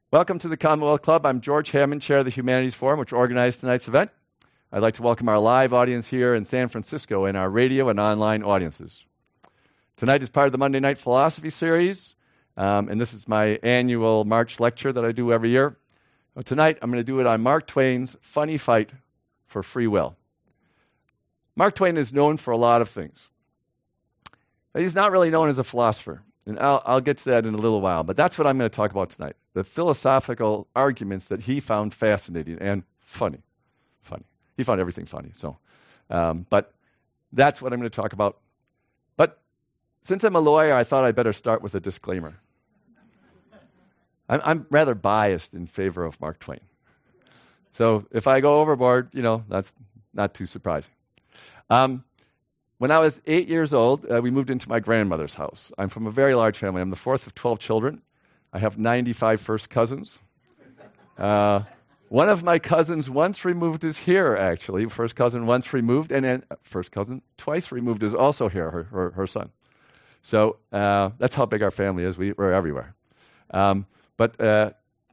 Welcome to the Commonwealth Club. I'm George Hammond, Chair of the Humanities Forum, which organized tonight's event. I'd like to welcome our live audience here in San Francisco and our radio and online audiences. Tonight is part of the Monday Night Philosophy series, and this is my annual March lecture that I do every year. Tonight, I'm going to do it on Mark Twain's funny fight for free will. Mark Twain is known for a lot of things, but he's not really known as a philosopher. And I'll get to that in a little while, but that's what I'm going to talk about tonight. The philosophical arguments that he found fascinating and funny. He found everything funny, but that's what I'm going to talk about. But since I'm a lawyer, I thought I'd better start with a disclaimer. I'm rather biased in favor of Mark Twain. So if I go overboard, that's not too surprising. When I was 8 years old, we moved into my grandmother's house. I'm from a very large family. I'm the fourth of 12 children. I have 95 first cousins. One of my cousins once removed is here, actually. First cousin once removed, and then first cousin twice removed is also here, her son. So that's how big our family is. We're everywhere. But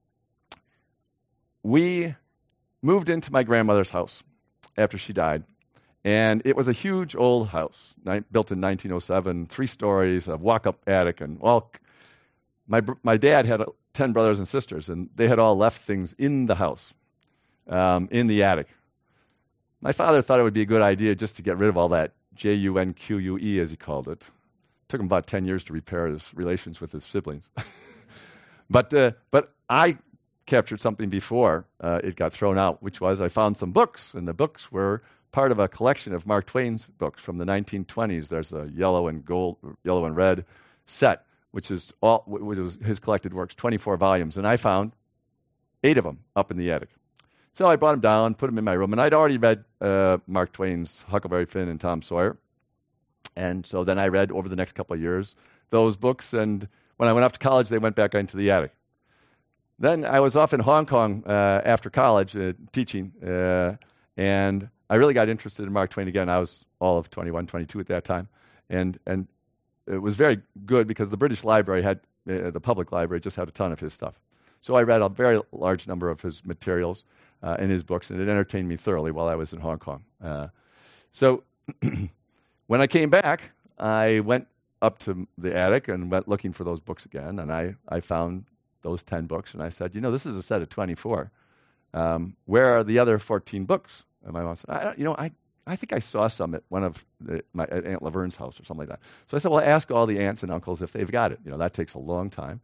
we moved into my grandmother's house after she died. And it was a huge old house, built in 1907, 3 stories, a walk-up attic. And my dad had 10 brothers and sisters, and they had all left things in the house, in the attic. My father thought it would be a good idea just to get rid of all that Junque, as he called it. Took him about 10 years to repair his relations with his siblings. But I captured something before it got thrown out, which was I found some books, and the books were part of a collection of Mark Twain's books from the 1920s. There's a yellow and red set, which was his collected works, 24 volumes, and I found 8 of them up in the attic. So I brought them down, put them in my room, and I'd already read Mark Twain's Huckleberry Finn and Tom Sawyer, and so then I read over the next couple of years those books, and when I went off to college, they went back into the attic. Then I was off in Hong Kong after college teaching, and I really got interested in Mark Twain again. I was all of 21, 22 at that time. And it was very good because the British Library had, the public library just had a ton of his stuff. So I read a very large number of his materials in his books, and it entertained me thoroughly while I was in Hong Kong. So when I came back, I went up to the attic and went looking for those books again, and I found those 10 books, and I said, this is a set of 24. Where are the other 14 books? And my mom said, I think I saw some at one of at Aunt Laverne's house or something like that. So I said, well, ask all the aunts and uncles if they've got it. That takes a long time.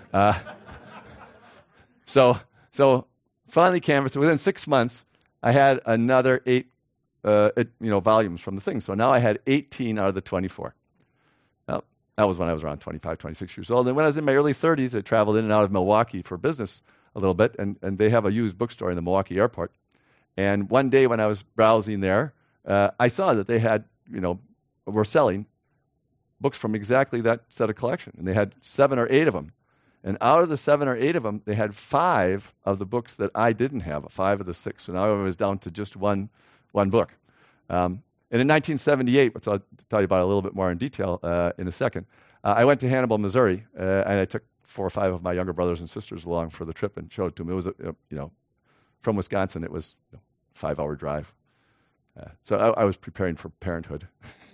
So finally canvassed. Within 6 months, I had another 8 volumes from the thing. So now I had 18 out of the 24. Now, that was when I was around 25, 26 years old. And when I was in my early 30s, I traveled in and out of Milwaukee for business a little bit, and they have a used bookstore in the Milwaukee airport. And one day when I was browsing there, I saw that they had, were selling books from exactly that set of collection. And they had 7 or 8 of them. And out of the 7 or 8 of them, they had 5 of the books that I didn't have, 5 of the 6. So now I was down to just one book. And in 1978, which I'll tell you about a little bit more in detail in a second, I went to Hannibal, Missouri, and I took 4 or 5 of my younger brothers and sisters along for the trip and showed it to them. It was, from Wisconsin, it was a 5-hour drive. So I was preparing for parenthood.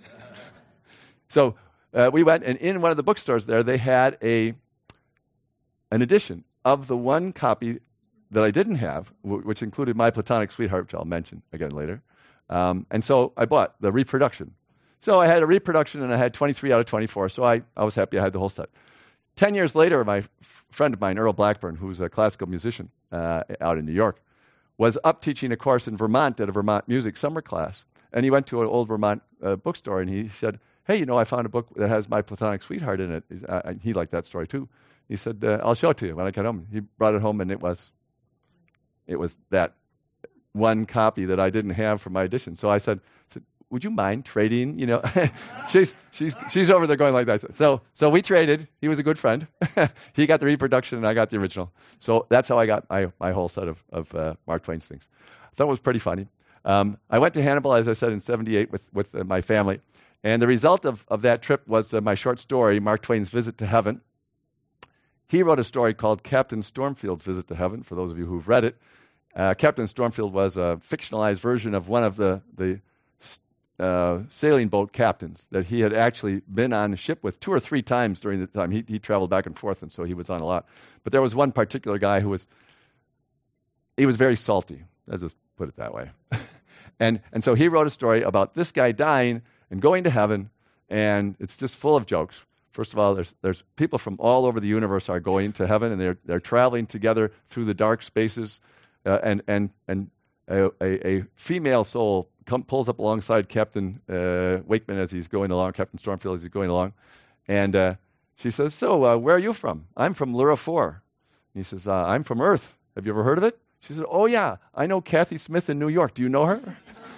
So we went, and in one of the bookstores there, they had an edition of the one copy that I didn't have, which included My Platonic Sweetheart, which I'll mention again later. And so I bought the reproduction. So I had a reproduction, and I had 23 out of 24, so I was happy I had the whole set. 10 years later, my friend of mine, Earl Blackburn, who's a classical musician out in New York, was up teaching a course in Vermont at a Vermont music summer class. And he went to an old Vermont bookstore, and he said, hey, I found a book that has My Platonic Sweetheart in it. He liked that story, too. He said, I'll show it to you when I get home. He brought it home, and it was that one copy that I didn't have for my edition. So I said, would you mind trading? She's over there going like that. So we traded. He was a good friend. He got the reproduction, and I got the original. So that's how I got my whole set of Mark Twain's things. I thought it was pretty funny. I went to Hannibal, as I said, in 78 with my family. And the result of that trip was my short story, Mark Twain's Visit to Heaven. he wrote a story called Captain Stormfield's Visit to Heaven, for those of you who've read it. Captain Stormfield was a fictionalized version of one of the sailing boat captains that he had actually been on a ship with 2 or 3 times during the time. He traveled back and forth, and so he was on a lot. But there was one particular guy who was very salty. I'll just put it that way. and so he wrote a story about this guy dying and going to heaven, and it's just full of jokes. First of all, there's people from all over the universe are going to heaven, and they're traveling together through the dark spaces, and a female soul pulls up alongside Captain Wakeman as he's going along, Captain Stormfield as he's going along, and she says, "So, where are you from?" "I'm from Lyra 4. He says, "I'm from Earth. Have you ever heard of it?" She said, "Oh, yeah, I know Kathy Smith in New York. Do you know her?"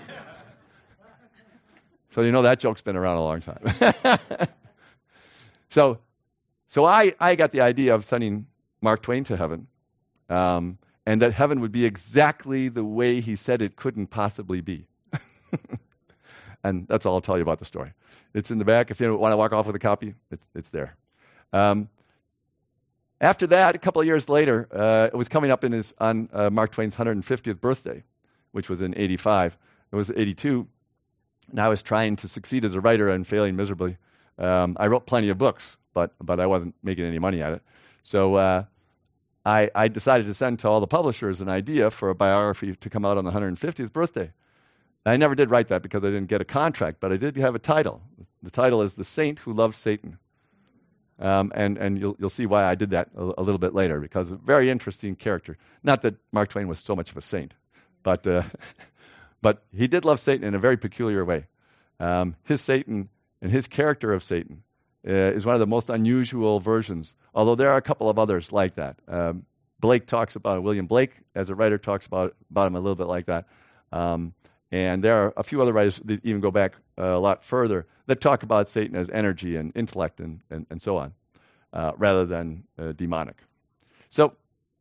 So you know that joke's been around a long time. So I got the idea of sending Mark Twain to heaven, and that heaven would be exactly the way he said it couldn't possibly be. And that's all I'll tell you about the story. It's in the back. If you want to walk off with a copy, it's there. After that, a couple of years later, it was coming up on Mark Twain's 150th birthday, which was in 85. It was 82, and I was trying to succeed as a writer and failing miserably. I wrote plenty of books, but I wasn't making any money at it. So I decided to send to all the publishers an idea for a biography to come out on the 150th birthday. I never did write that because I didn't get a contract, but I did have a title. The title is The Saint Who Loved Satan. And you'll see why I did that a little bit later, because a very interesting character. Not that Mark Twain was so much of a saint, but he did love Satan in a very peculiar way. His Satan and his character of Satan is one of the most unusual versions, although there are a couple of others like that. Blake talks about it. William Blake, as a writer, talks about him a little bit like that. And there are a few other writers that even go back a lot further that talk about Satan as energy and intellect and so on, rather than demonic. So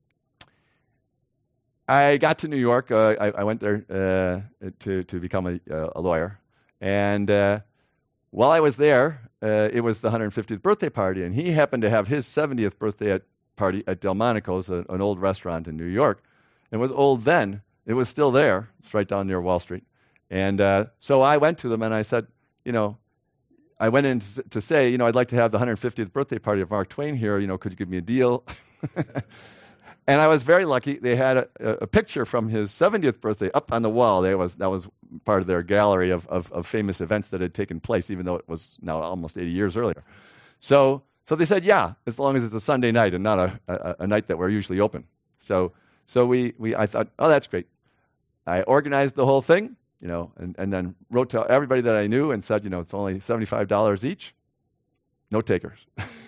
I got to New York. I went there to become a lawyer. And while I was there, it was the 150th birthday party, and he happened to have his 70th birthday party at Delmonico's, an old restaurant in New York. It was old then. It was still there. It's right down near Wall Street. And so I went to them and I said, I went in to say, I'd like to have the 150th birthday party of Mark Twain here. Could you give me a deal? And I was very lucky. They had a picture from his 70th birthday up on the wall. That was part of their gallery of famous events that had taken place, even though it was now almost 80 years earlier. So they said, yeah, as long as it's a Sunday night and not a night that we're usually open. So I thought, oh, that's great. I organized the whole thing, and then wrote to everybody that I knew and said, it's only $75 each. No takers.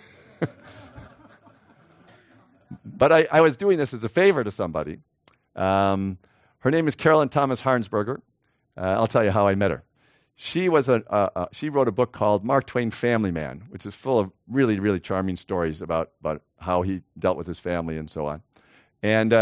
But I was doing this as a favor to somebody. Her name is Carolyn Thomas Harnsberger. I'll tell you how I met her. She wrote a book called Mark Twain Family Man, which is full of really, really charming stories about how he dealt with his family and so on. And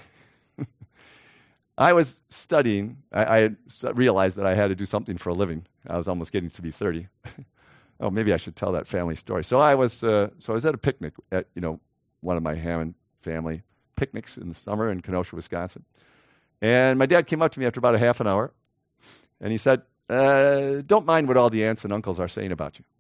I was studying. I had realized that I had to do something for a living. I was almost getting to be 30. Oh, maybe I should tell that family story. So I was at a picnic at one of my Hammond family picnics in the summer in Kenosha, Wisconsin. And my dad came up to me after about a half an hour, and he said, "Don't mind what all the aunts and uncles are saying about you."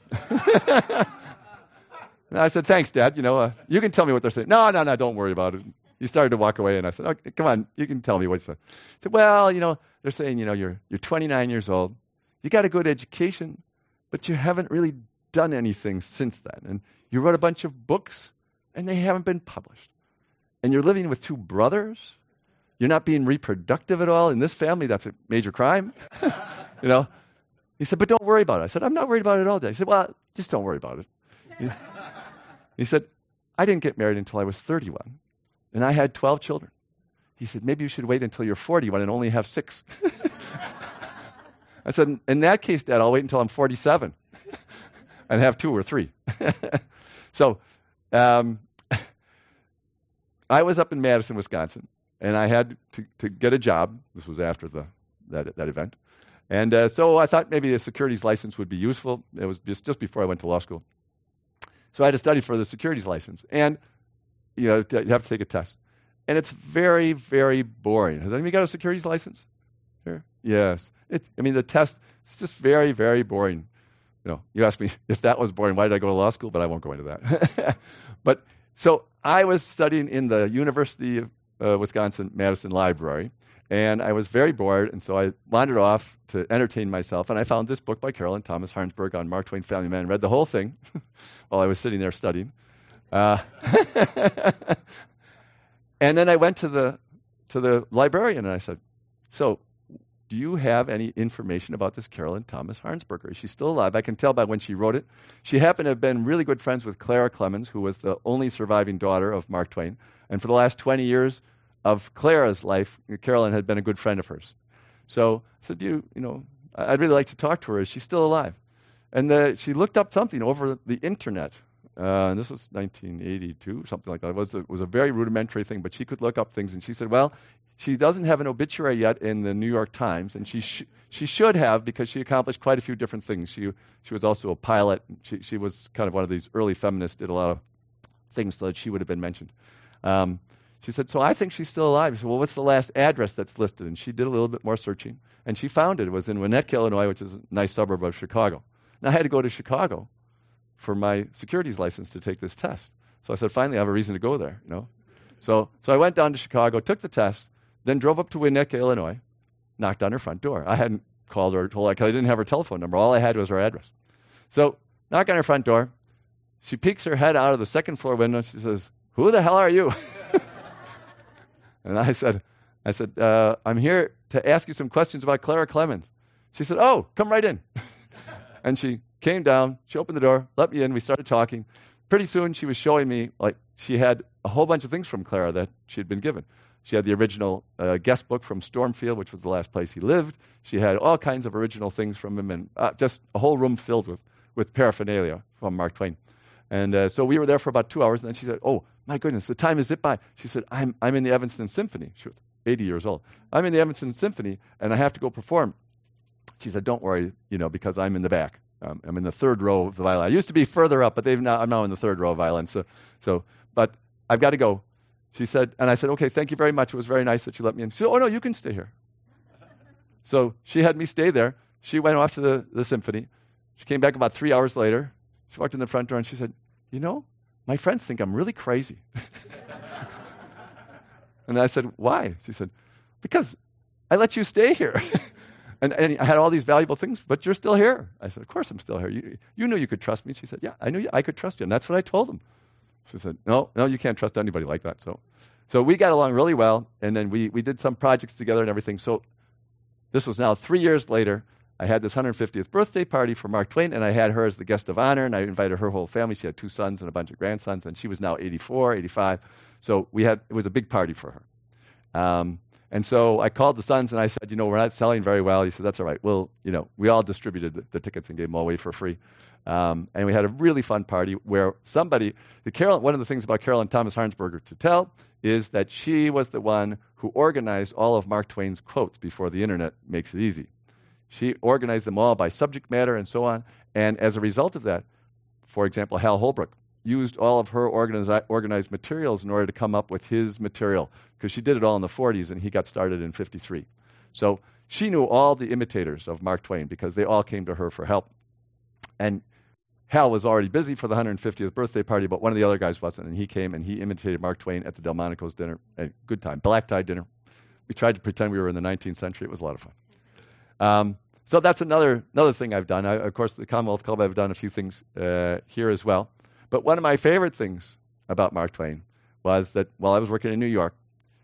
And I said, "Thanks, Dad. You can tell me what they're saying." No, don't worry about it. He started to walk away, and I said, "Okay, come on, you can tell me what he said." He said, "Well, they're saying, you're 29 years old. You got a good education, but you haven't really done anything since then. And you wrote a bunch of books, and they haven't been published. And you're living with 2 brothers. You're not being reproductive at all. In this family, that's a major crime." He said, "But don't worry about it." I said, "I'm not worried about it at all, Dad." He said, "Well, just don't worry about it." He said, "I didn't get married until I was 31, and I had 12 children." He said, "Maybe you should wait until you're 41 and only have 6. I said, "In that case, Dad, I'll wait until I'm 47 and have 2 or 3. So I was up in Madison, Wisconsin, and I had to get a job. This was after that event. And so I thought maybe a securities license would be useful. It was just before I went to law school. So I had to study for the securities license. And you have to take a test. And it's very, very boring. Has anybody got a securities license? Here? Yes. The test is just very, very boring. You ask me if that was boring, why did I go to law school? But I won't go into that. But so I was studying in the University of Wisconsin-Madison Library, and I was very bored, and so I wandered off to entertain myself, and I found this book by Carolyn Thomas Harnsberg on Mark Twain Family Man, and read the whole thing while I was sitting there studying. And then I went to the librarian, and I said, so do you have any information about this Carolyn Thomas Harnsberger? Is she still alive? I can tell by when she wrote it. She happened to have been really good friends with Clara Clemens, who was the only surviving daughter of Mark Twain. And for the last 20 years of Clara's life, Carolyn had been a good friend of hers. So I said, I'd really like to talk to her. Is she still alive? And she looked up something over the internet. And this was 1982, something like that. It was a very rudimentary thing, but she could look up things. And she said, well, she doesn't have an obituary yet in the New York Times, and she should have, because she accomplished quite a few different things. She was also a pilot. She was kind of one of these early feminists, did a lot of things so that she would have been mentioned. She said, so I think she's still alive. She said, well, what's the last address that's listed? And she did a little bit more searching, and she found it. It was in Winnetka, Illinois, which is a nice suburb of Chicago. And I had to go to Chicago for my securities license to take this test. So I said, finally, I have a reason to go there. So I went down to Chicago, took the test, then drove up to Winnetka, Illinois, knocked on her front door. I hadn't called her or told her because I didn't have her telephone number. All I had was her address. So knock on her front door. She peeks her head out of the second floor window. She says, who the hell are you? And I said, I'm here to ask you some questions about Clara Clemens. She said, oh, come right in. And she came down. She opened the door, let me in. We started talking. Pretty soon she was showing me, she had a whole bunch of things from Clara that she had been given. She had the original guest book from Stormfield, which was the last place he lived. She had all kinds of original things from him, and just a whole room filled with paraphernalia from Mark Twain. And so we were there for about 2 hours, and then she said, oh, my goodness, the time has zipped by. She said, I'm in the Evanston Symphony. She was 80 years old. I'm in the Evanston Symphony, and I have to go perform. She said, don't worry, because I'm in the back. I'm in the third row of the violin. I used to be further up, but I'm now in the third row of violin. But I've got to go. She said, and I said, okay, thank you very much. It was very nice that you let me in. She said, oh, no, you can stay here. So she had me stay there. She went off to the symphony. She came back about 3 hours later. She walked in the front door, and she said, my friends think I'm really crazy. And I said, why? She said, because I let you stay here. And I had all these valuable things, but you're still here. I said, of course I'm still here. You knew you could trust me. She said, yeah, I knew I could trust you. And that's what I told them. She said, no, you can't trust anybody like that. So we got along really well, and then we did some projects together and everything. So this was now 3 years later. I had this 150th birthday party for Mark Twain, and I had her as the guest of honor, and I invited her whole family. She had 2 sons and a bunch of grandsons, and she was now 84, 85. So it was a big party for her. And so I called the sons, and I said, we're not selling very well. He said, that's all right. Well, we all distributed the tickets and gave them all away for free. And we had a really fun party where one of the things about Carolyn Thomas Harnsberger to tell is that she was the one who organized all of Mark Twain's quotes before the internet makes it easy. She organized them all by subject matter and so on. And as a result of that, for example, Hal Holbrook used all of her organized materials in order to come up with his material, because she did it all in the 40s, and he got started in 53. So she knew all the imitators of Mark Twain because they all came to her for help. And Hal was already busy for the 150th birthday party, but one of the other guys wasn't, and he came and he imitated Mark Twain at the Delmonico's dinner. A good time, black tie dinner. We tried to pretend we were in the 19th century. It was a lot of fun. So that's another thing I've done. Of course, the Commonwealth Club, I've done a few things here as well. But one of my favorite things about Mark Twain was that while I was working in New York,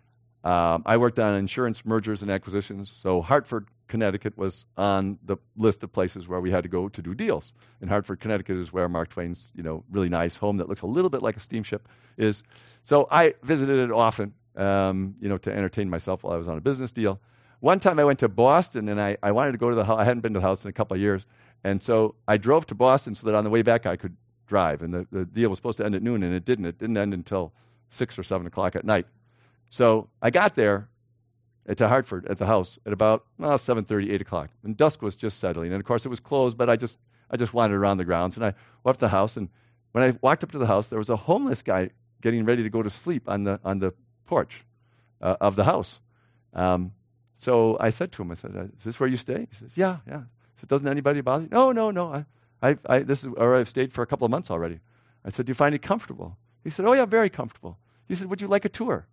I worked on insurance mergers and acquisitions. So Hartford, Connecticut was on the list of places where we had to go to do deals. And Hartford, Connecticut is where Mark Twain's really nice home that looks a little bit like a steamship is. So I visited it often, to entertain myself while I was on a business deal. One time I went to Boston, and I wanted to go to the house. I hadn't been to the house in a couple of years. And so I drove to Boston so that on the way back I could drive. And the deal was supposed to end at noon, and it didn't. It didn't end until 6 or 7 o'clock at night. So I got there to Hartford at the house at about 7:30, 8 o'clock. And dusk was just settling. And, of course, it was closed, but I just wandered around the grounds. And I left the house, and when I walked up to the house, there was a homeless guy getting ready to go to sleep on the porch of the house. So I said to him, I said, "Is this where you stay?" He says, "Yeah, yeah." I said, "Doesn't anybody bother you?" No. This is where I've stayed for a couple of months already. I said, "Do you find it comfortable?" He said, "Oh yeah, very comfortable." He said, "Would you like a tour?"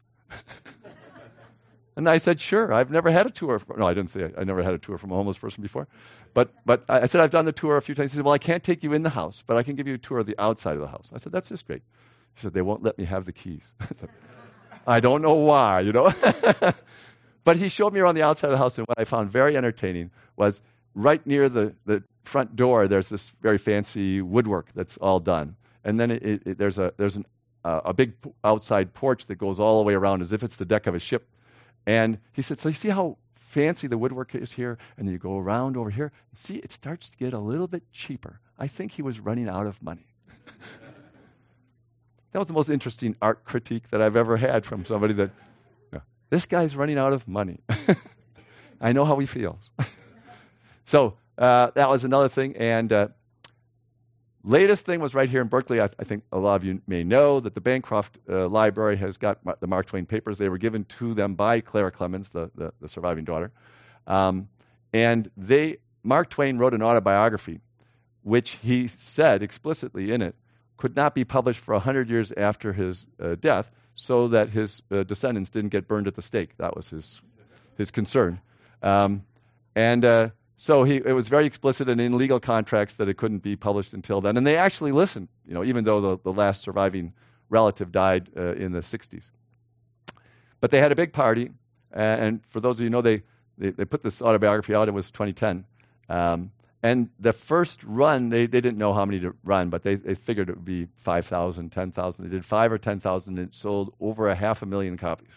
And I said, "Sure." I've never had a tour. No, I didn't say I never had a tour from a homeless person before. But I said, "I've done the tour a few times." He said, "Well, I can't take you in the house, but I can give you a tour of the outside of the house." I said, "That's just great." He said, "They won't let me have the keys." I said, "I don't know why, you know." But he showed me around the outside of the house, and what I found very entertaining was right near the front door, there's this very fancy woodwork that's all done. And then there's a big outside porch that goes all the way around as if it's the deck of a ship. And he said, "So you see how fancy the woodwork is here? And then you go around over here. See, it starts to get a little bit cheaper." I think he was running out of money. That was the most interesting art critique that I've ever had from somebody that, this guy's running out of money. I know how he feels. So that was another thing. And latest thing was right here in Berkeley. I think a lot of you may know that the Bancroft Library has got the Mark Twain papers. They were given to them by Clara Clemens, the surviving daughter. And Mark Twain wrote an autobiography, which he said explicitly in it could not be published for 100 years after his death, so that his descendants didn't get burned at the stake. That was his concern. So it was very explicit and in legal contracts that it couldn't be published until then. And they actually listened, even though the last surviving relative died in the 60s. But they had a big party, and for those of you who know, they put this autobiography out. It was 2010. And the first run, they didn't know how many to run, but they figured it would be 5,000, 10,000. They did 5,000 or 10,000, and it sold over 500,000 copies.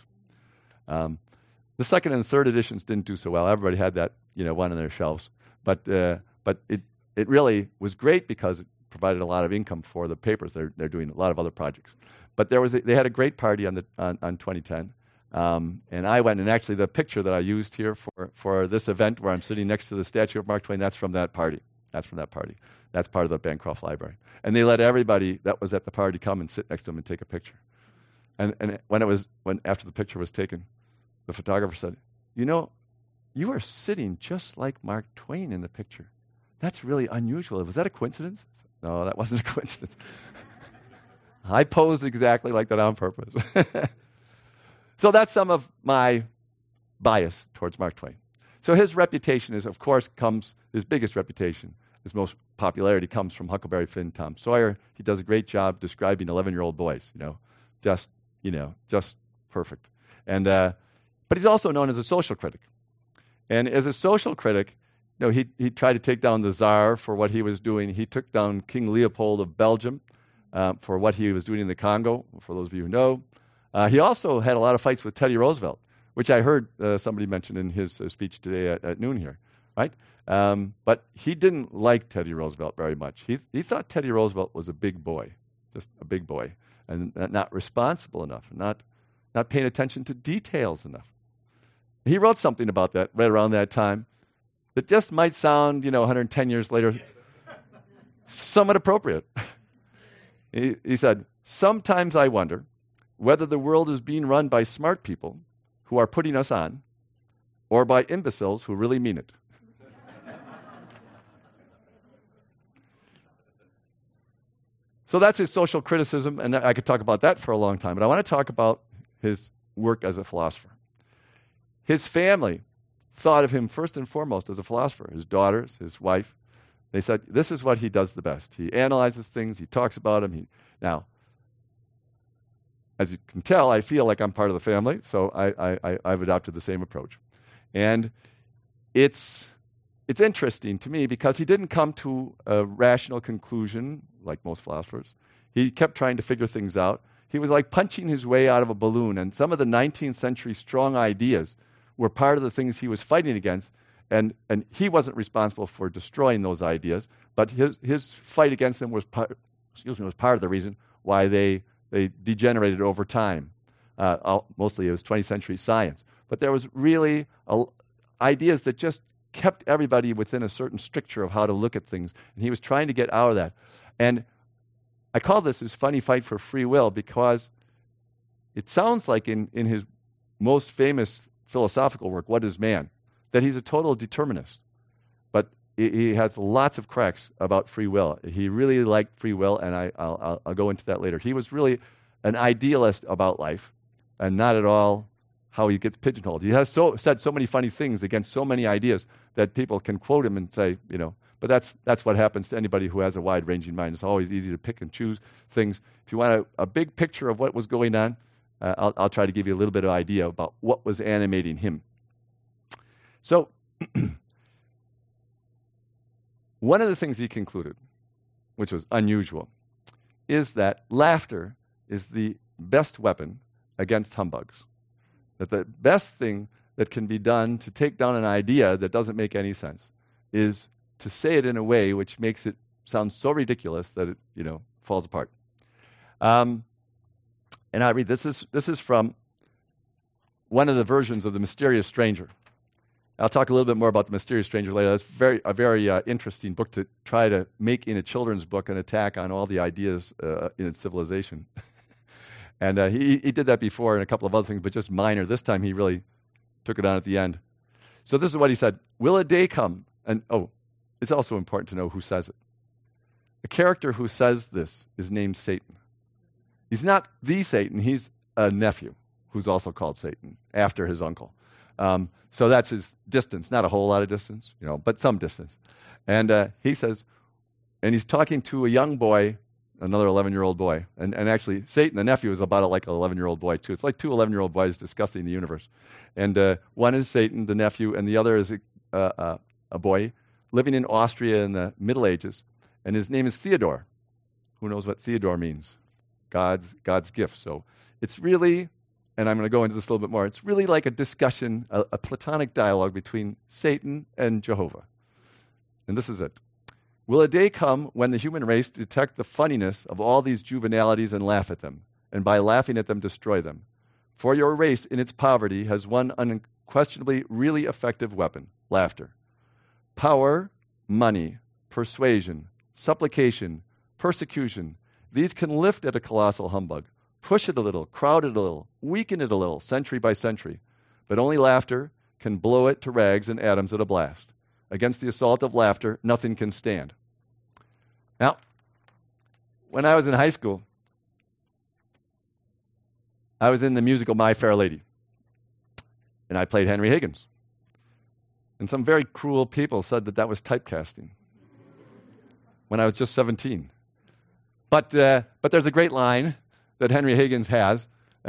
The second and third editions didn't do so well. Everybody had that, one on their shelves. But it really was great because it provided a lot of income for the papers. They're doing a lot of other projects. But they had a great party on 2010. And I went, and actually the picture that I used here for this event where I'm sitting next to the statue of Mark Twain, that's from that party. That's part of the Bancroft Library. And they let everybody that was at the party come and sit next to him and take a picture. And after the picture was taken, the photographer said, "You are sitting just like Mark Twain in the picture. That's really unusual. Was that a coincidence?" No, that wasn't a coincidence. I posed exactly like that on purpose. So that's some of my bias towards Mark Twain. So his reputation is, of course, his biggest reputation, his most popularity comes from Huckleberry Finn, Tom Sawyer. He does a great job describing 11-year-old boys, just perfect. And but he's also known as a social critic. And as a social critic, he tried to take down the Tsar for what he was doing. He took down King Leopold of Belgium for what he was doing in the Congo, for those of you who know. He also had a lot of fights with Teddy Roosevelt, which I heard somebody mention in his speech today at noon here, right? But he didn't like Teddy Roosevelt very much. He thought Teddy Roosevelt was a big boy, just a big boy, and not responsible enough, and not paying attention to details enough. He wrote something about that right around that time that just might sound, 110 years later, somewhat appropriate. He said, "Sometimes I wonder whether the world is being run by smart people who are putting us on, or by imbeciles who really mean it." So that's his social criticism, and I could talk about that for a long time, but I want to talk about his work as a philosopher. His family thought of him first and foremost as a philosopher. His daughters, his wife, they said, this is what he does the best. He analyzes things, he talks about them. Now, as you can tell, I feel like I'm part of the family, so I've adopted the same approach. And it's interesting to me because he didn't come to a rational conclusion like most philosophers. He kept trying to figure things out. He was like punching his way out of a balloon, and some of the 19th century strong ideas were part of the things he was fighting against, and he wasn't responsible for destroying those ideas, but his fight against them was part of the reason why they degenerated over time. Mostly it was 20th century science. But there was really ideas that just kept everybody within a certain stricture of how to look at things, and he was trying to get out of that. And I call this his funny fight for free will because it sounds like in his most famous philosophical work, What is Man?, that he's a total determinist. But he has lots of cracks about free will. He really liked free will, and I'll go into that later. He was really an idealist about life and not at all how he gets pigeonholed. He has said so many funny things against so many ideas that people can quote him and say, but that's what happens to anybody who has a wide-ranging mind. It's always easy to pick and choose things. If you want a big picture of what was going on, I'll try to give you a little bit of idea about what was animating him. So, one of the things he concluded, which was unusual, is that laughter is the best weapon against humbugs. That the best thing that can be done to take down an idea that doesn't make any sense is to say it in a way which makes it sound so ridiculous that it, falls apart. And I read, this is from one of the versions of The Mysterious Stranger. I'll talk a little bit more about The Mysterious Stranger later. That's a very interesting book to try to make in a children's book an attack on all the ideas in civilization. And he did that before and a couple of other things, but just minor. This time he really took it on at the end. So this is what he said. Will a day come? And it's also important to know who says it. A character who says this is named Satan. He's not the Satan. He's a nephew who's also called Satan after his uncle. So that's his distance. Not a whole lot of distance, but some distance. And he says, and he's talking to a young boy, another 11-year-old boy. And actually, Satan, the nephew, is about like an 11-year-old boy, too. It's like two 11-year-old boys discussing the universe. And one is Satan, the nephew, and the other is a boy living in Austria in the Middle Ages. And his name is Theodore. Who knows what Theodore means? God's gift. So it's really, and I'm going to go into this a little bit more, it's really like a discussion, a platonic dialogue between Satan and Jehovah. And this is it. Will a day come when the human race detect the funniness of all these juvenalities and laugh at them, and by laughing at them destroy them? For your race in its poverty has one unquestionably really effective weapon, laughter. Power, money, persuasion, supplication, persecution, these can lift at a colossal humbug, push it a little, crowd it a little, weaken it a little, century by century. But only laughter can blow it to rags and atoms at a blast. Against the assault of laughter, nothing can stand. Now, when I was in high school, I was in the musical My Fair Lady, and I played Henry Higgins. And some very cruel people said that was typecasting when I was just 17. But there's a great line that Henry Higgins has.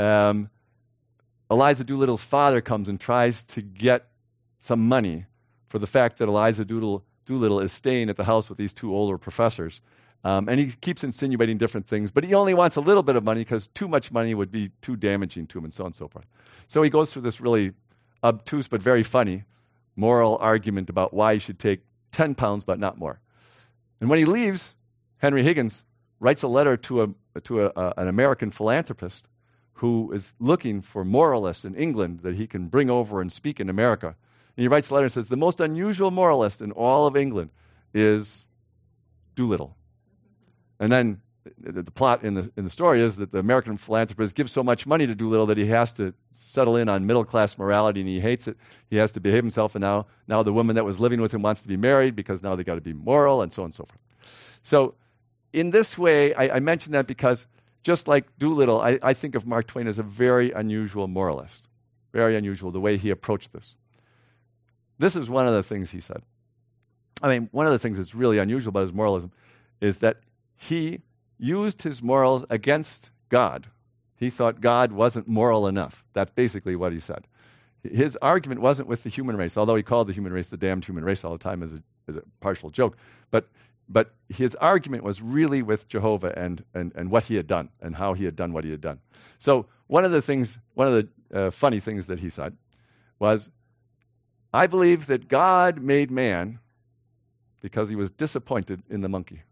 Eliza Doolittle's father comes and tries to get some money for the fact that Eliza Doolittle is staying at the house with these two older professors. And he keeps insinuating different things, but he only wants a little bit of money because too much money would be too damaging to him and so on and so forth. So he goes through this really obtuse but very funny moral argument about why he should take 10 pounds but not more. And when he leaves, Henry Higgins writes a letter to an American philanthropist who is looking for moralists in England that he can bring over and speak in America. And he writes a letter and says, the most unusual moralist in all of England is Doolittle. And then the plot in the story is that the American philanthropist gives so much money to Doolittle that he has to settle in on middle-class morality, and he hates it. He has to behave himself, and now the woman that was living with him wants to be married because now they got to be moral, and so on and so forth. So in this way, I mention that because just like Doolittle, I think of Mark Twain as a very unusual moralist. Very unusual, the way he approached this. This is one of the things he said. I mean, one of the things that's really unusual about his moralism is that he used his morals against God. He thought God wasn't moral enough. That's basically what he said. His argument wasn't with the human race, although he called the human race the damned human race all the time as a partial joke. But his argument was really with Jehovah and what he had done and how he had done what he had done. So one of the funny things that he said was, I believe that God made man because he was disappointed in the monkey.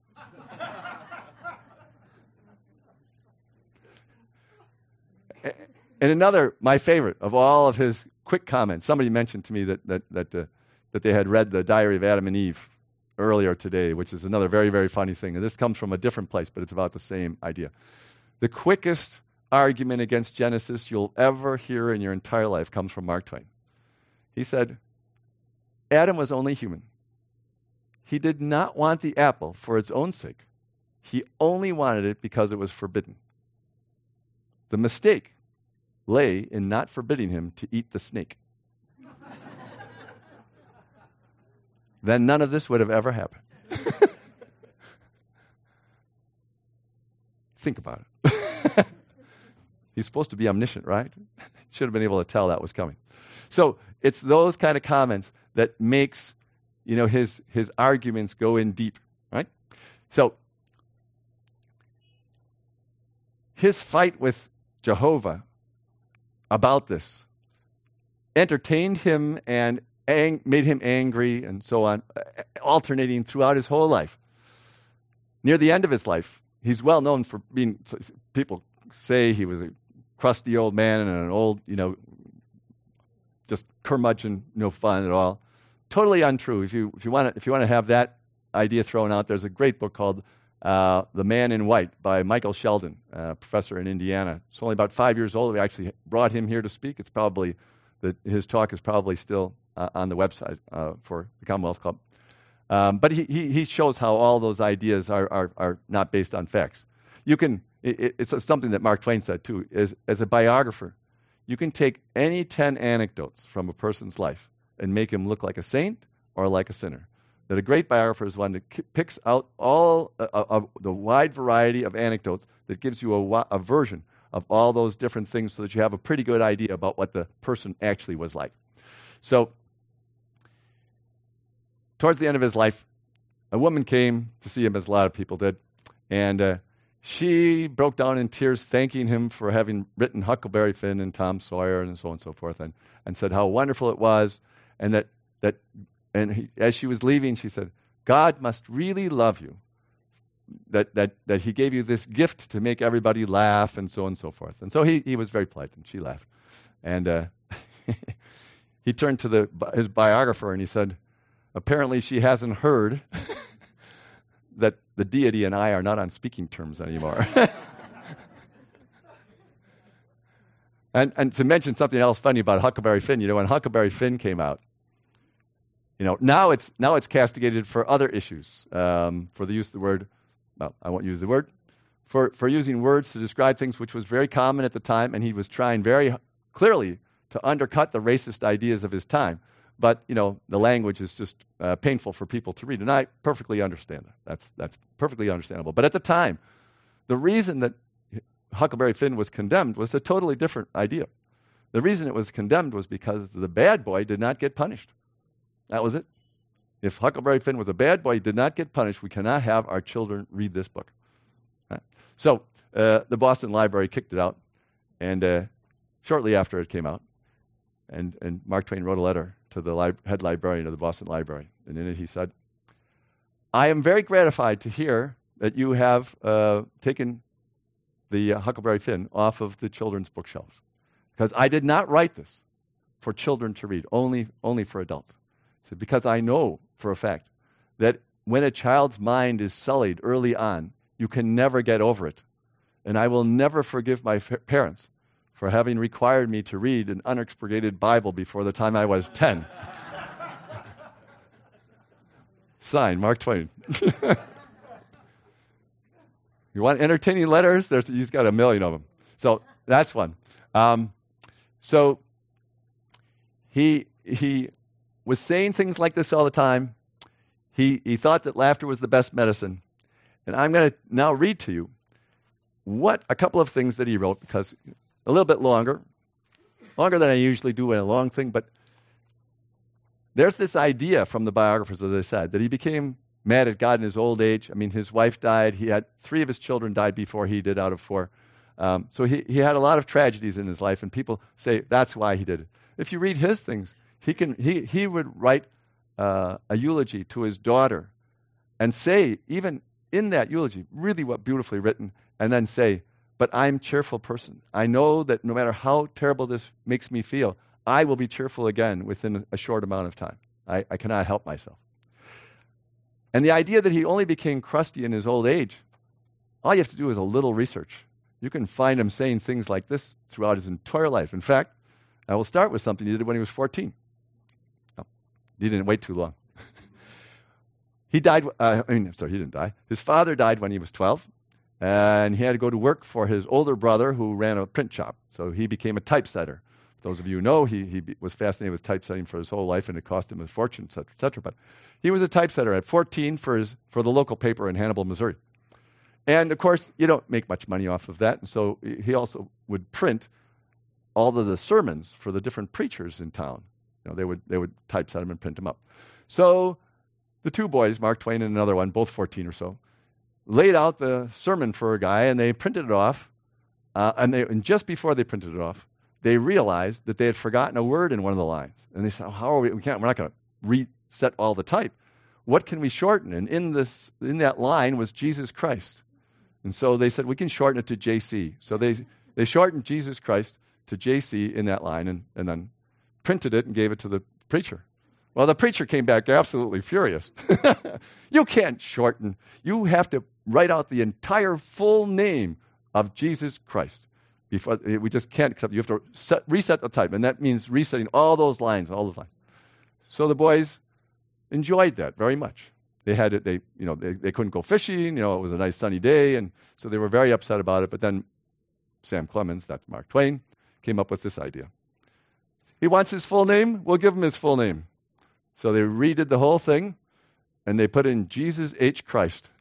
And another, my favorite of all of his quick comments, somebody mentioned to me that they had read the Diary of Adam and Eve earlier today, which is another very, very funny thing. And this comes from a different place, but it's about the same idea. The quickest argument against Genesis you'll ever hear in your entire life comes from Mark Twain. He said, Adam was only human. He did not want the apple for its own sake. He only wanted it because it was forbidden. The mistake lay in not forbidding him to eat the snake. Then none of this would have ever happened. Think about it. He's supposed to be omniscient, right? Should have been able to tell that was coming. So it's those kind of comments that makes, his arguments go in deep, right? So his fight with Jehovah about this entertained him and made him angry and so on, alternating throughout his whole life. Near the end of his life, he's well known for being, people say he was a crusty old man and an old, just curmudgeon, no fun at all. Totally untrue. If you want to have that idea thrown out, there's a great book called The Man in White by Michael Sheldon, professor in Indiana. It's only about 5 years old. We actually brought him here to speak. It's probably his talk is probably still on the website for the Commonwealth Club. But he shows how all those ideas are not based on facts. It's something that Mark Twain said too, is as a biographer, you can take any 10 anecdotes from a person's life and make him look like a saint or like a sinner. That a great biographer is one that picks out all of the wide variety of anecdotes that gives you a version of all those different things so that you have a pretty good idea about what the person actually was like. So, towards the end of his life, a woman came to see him, as a lot of people did, and she broke down in tears, thanking him for having written Huckleberry Finn and Tom Sawyer and so on and so forth, and said how wonderful it was, and as she was leaving, she said, God must really love you, that he gave you this gift to make everybody laugh and so on and so forth. And so he was very polite, and she laughed. And he turned to his biographer and he said, apparently she hasn't heard that the deity and I are not on speaking terms anymore. And to mention something else funny about Huckleberry Finn, when Huckleberry Finn came out, now it's castigated for other issues, for the use of the word, well, I won't use the word, for using words to describe things which was very common at the time, and he was trying very clearly to undercut the racist ideas of his time. But, the language is just painful for people to read, and I perfectly understand that. That's perfectly understandable. But at the time, the reason that Huckleberry Finn was condemned was a totally different idea. The reason it was condemned was because the bad boy did not get punished. That was it. If Huckleberry Finn was a bad boy, he did not get punished. We cannot have our children read this book. Right? So the Boston Library kicked it out, and shortly after it came out, and Mark Twain wrote a letter to the head librarian of the Boston Library, and in it he said, I am very gratified to hear that you have taken the Huckleberry Finn off of the children's bookshelves, because I did not write this for children to read, only for adults. So because I know for a fact that when a child's mind is sullied early on, you can never get over it. And I will never forgive my parents for having required me to read an unexpurgated Bible before the time I was 10. Signed, Mark Twain. You want entertaining letters? He's got a million of them. So that's one. So he was saying things like this all the time. He thought that laughter was the best medicine. And I'm going to now read to you a couple of things that he wrote, because a little bit longer than I usually do in a long thing, but there's this idea from the biographers, as I said, that he became mad at God in his old age. I mean, his wife died. He had 3 of his children died before he did out of 4. So he had a lot of tragedies in his life, and people say that's why he did it. If you read his things, he would write a eulogy to his daughter and say, even in that eulogy, really beautifully written, and then say, but I'm a cheerful person. I know that no matter how terrible this makes me feel, I will be cheerful again within a short amount of time. I cannot help myself. And the idea that he only became crusty in his old age, all you have to do is a little research. You can find him saying things like this throughout his entire life. In fact, I will start with something he did when he was 14. Oh, he didn't wait too long. He died, he didn't die. His father died when he was 12, and he had to go to work for his older brother who ran a print shop. So he became a typesetter. Those of you who know, he was fascinated with typesetting for his whole life, and it cost him a fortune, et cetera, et cetera. But he was a typesetter at 14 for the local paper in Hannibal, Missouri. And, of course, you don't make much money off of that, and so he also would print all of the sermons for the different preachers in town. You know, they would typeset them and print them up. So the two boys, Mark Twain and another one, both 14 or so, laid out the sermon for a guy, and they printed it off. And just before they printed it off, they realized that they had forgotten a word in one of the lines. And they said, oh, how are we're not going to reset all the type. What can we shorten? And in that line was Jesus Christ. And so they said, we can shorten it to JC. So they shortened Jesus Christ to JC in that line and then printed it and gave it to the preacher. Well, the preacher came back absolutely furious. You can't shorten. You have to write out the entire full name of Jesus Christ. We just can't accept. You have to reset the type, and that means resetting all those lines. So the boys enjoyed that very much. They had it. They couldn't go fishing. It was a nice sunny day, and so they were very upset about it. But then Sam Clemens, that's Mark Twain, came up with this idea. He wants his full name. We'll give him his full name. So they redid the whole thing, and they put in Jesus H. Christ.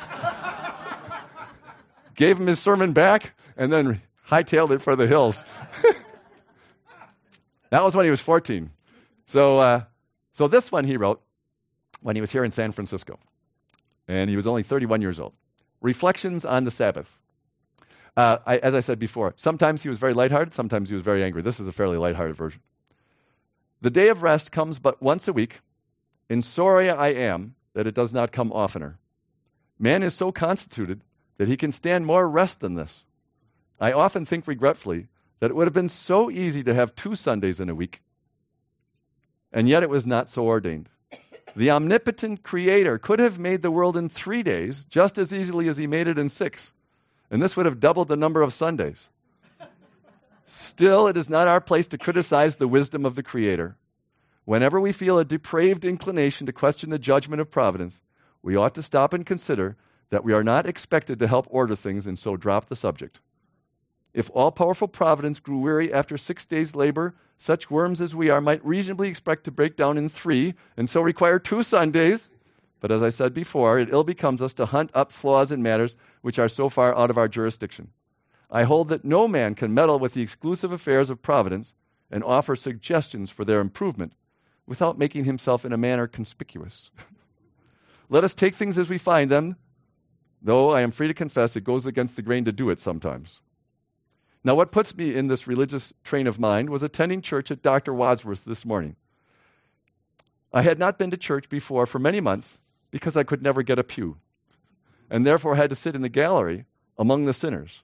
Gave him his sermon back, and then hightailed it for the hills. That was when he was 14. So this one he wrote when he was here in San Francisco, and he was only 31 years old. Reflections on the Sabbath. As I said before, sometimes he was very lighthearted, sometimes he was very angry. This is a fairly lighthearted version. The day of rest comes but once a week, and sorry I am that it does not come oftener. Man is so constituted that he can stand more rest than this. I often think regretfully that it would have been so easy to have 2 Sundays in a week, and yet it was not so ordained. The omnipotent Creator could have made the world in 3 days just as easily as he made it in 6, and this would have doubled the number of Sundays. Still, it is not our place to criticize the wisdom of the Creator. Whenever we feel a depraved inclination to question the judgment of providence, we ought to stop and consider that we are not expected to help order things and so drop the subject. If all-powerful providence grew weary after 6 days' labor, such worms as we are might reasonably expect to break down in 3 and so require 2 Sundays. But as I said before, it ill becomes us to hunt up flaws in matters which are so far out of our jurisdiction. I hold that no man can meddle with the exclusive affairs of providence and offer suggestions for their improvement without making himself in a manner conspicuous. Let us take things as we find them, though I am free to confess it goes against the grain to do it sometimes. Now, what puts me in this religious train of mind was attending church at Dr. Wadsworth's this morning. I had not been to church before for many months because I could never get a pew, and therefore had to sit in the gallery among the sinners.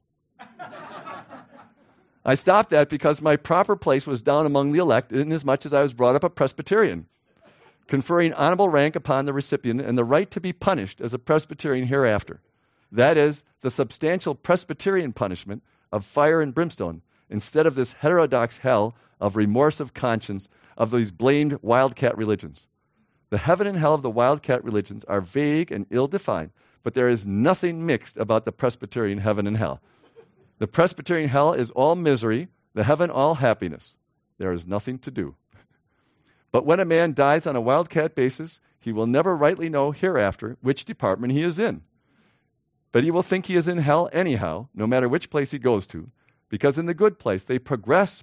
I stopped that because my proper place was down among the elect, inasmuch as I was brought up a Presbyterian, conferring honorable rank upon the recipient and the right to be punished as a Presbyterian hereafter. That is, the substantial Presbyterian punishment of fire and brimstone, instead of this heterodox hell of remorse of conscience of these blamed wildcat religions. The heaven and hell of the wildcat religions are vague and ill-defined, but there is nothing mixed about the Presbyterian heaven and hell. The Presbyterian hell is all misery, the heaven all happiness. There is nothing to do. But when a man dies on a wildcat basis, he will never rightly know hereafter which department he is in. But he will think he is in hell anyhow, no matter which place he goes to, because in the good place they progress,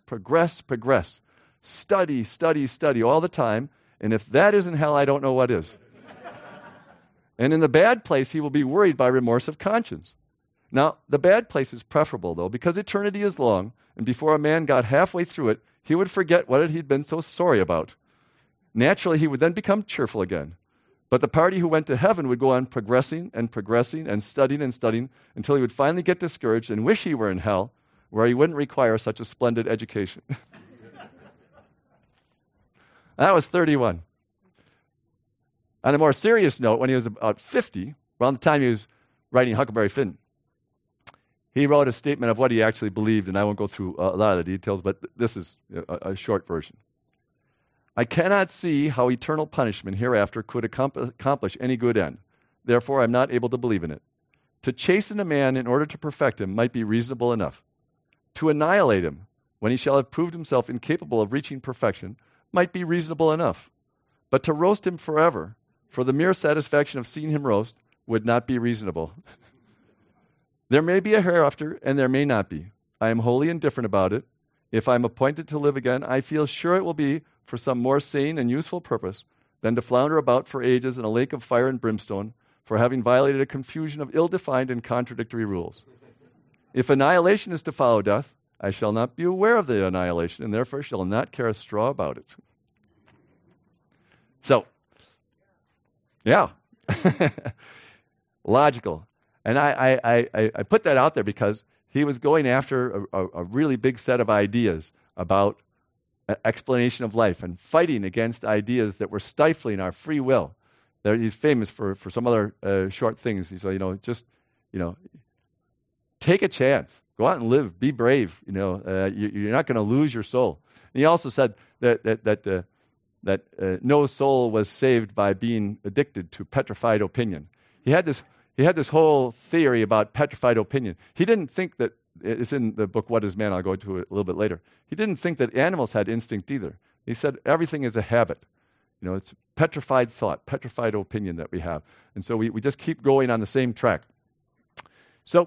study all the time, and if that isn't hell, I don't know what is. And in the bad place, he will be worried by remorse of conscience. Now, the bad place is preferable, though, because eternity is long, and before a man got halfway through it, he would forget what he'd been so sorry about. Naturally, he would then become cheerful again. But the party who went to heaven would go on progressing and studying until he would finally get discouraged and wish he were in hell, where he wouldn't require such a splendid education. That was 31. On a more serious note, when he was about 50, around the time he was writing Huckleberry Finn, he wrote a statement of what he actually believed, and I won't go through a lot of the details, but this is a short version. I cannot see how eternal punishment hereafter could accomplish any good end. Therefore, I am not able to believe in it. To chasten a man in order to perfect him might be reasonable enough. To annihilate him, when he shall have proved himself incapable of reaching perfection, might be reasonable enough. But to roast him forever, for the mere satisfaction of seeing him roast, would not be reasonable. There may be a hereafter, and there may not be. I am wholly indifferent about it. If I am appointed to live again, I feel sure it will be for some more sane and useful purpose than to flounder about for ages in a lake of fire and brimstone for having violated a confusion of ill-defined and contradictory rules. If annihilation is to follow death, I shall not be aware of the annihilation, and therefore shall not care a straw about it. So, yeah. Logical. And I put that out there because he was going after a really big set of ideas about explanation of life and fighting against ideas that were stifling our free will. He's famous for some other short things. He said, take a chance. Go out and live. Be brave. You're not going to lose your soul. And he also said that no soul was saved by being addicted to petrified opinion. He had this whole theory about petrified opinion. He didn't think that, it's in the book What is Man? I'll go into it a little bit later. He didn't think that animals had instinct either. He said everything is a habit. It's petrified thought, petrified opinion that we have. And so we just keep going on the same track. So,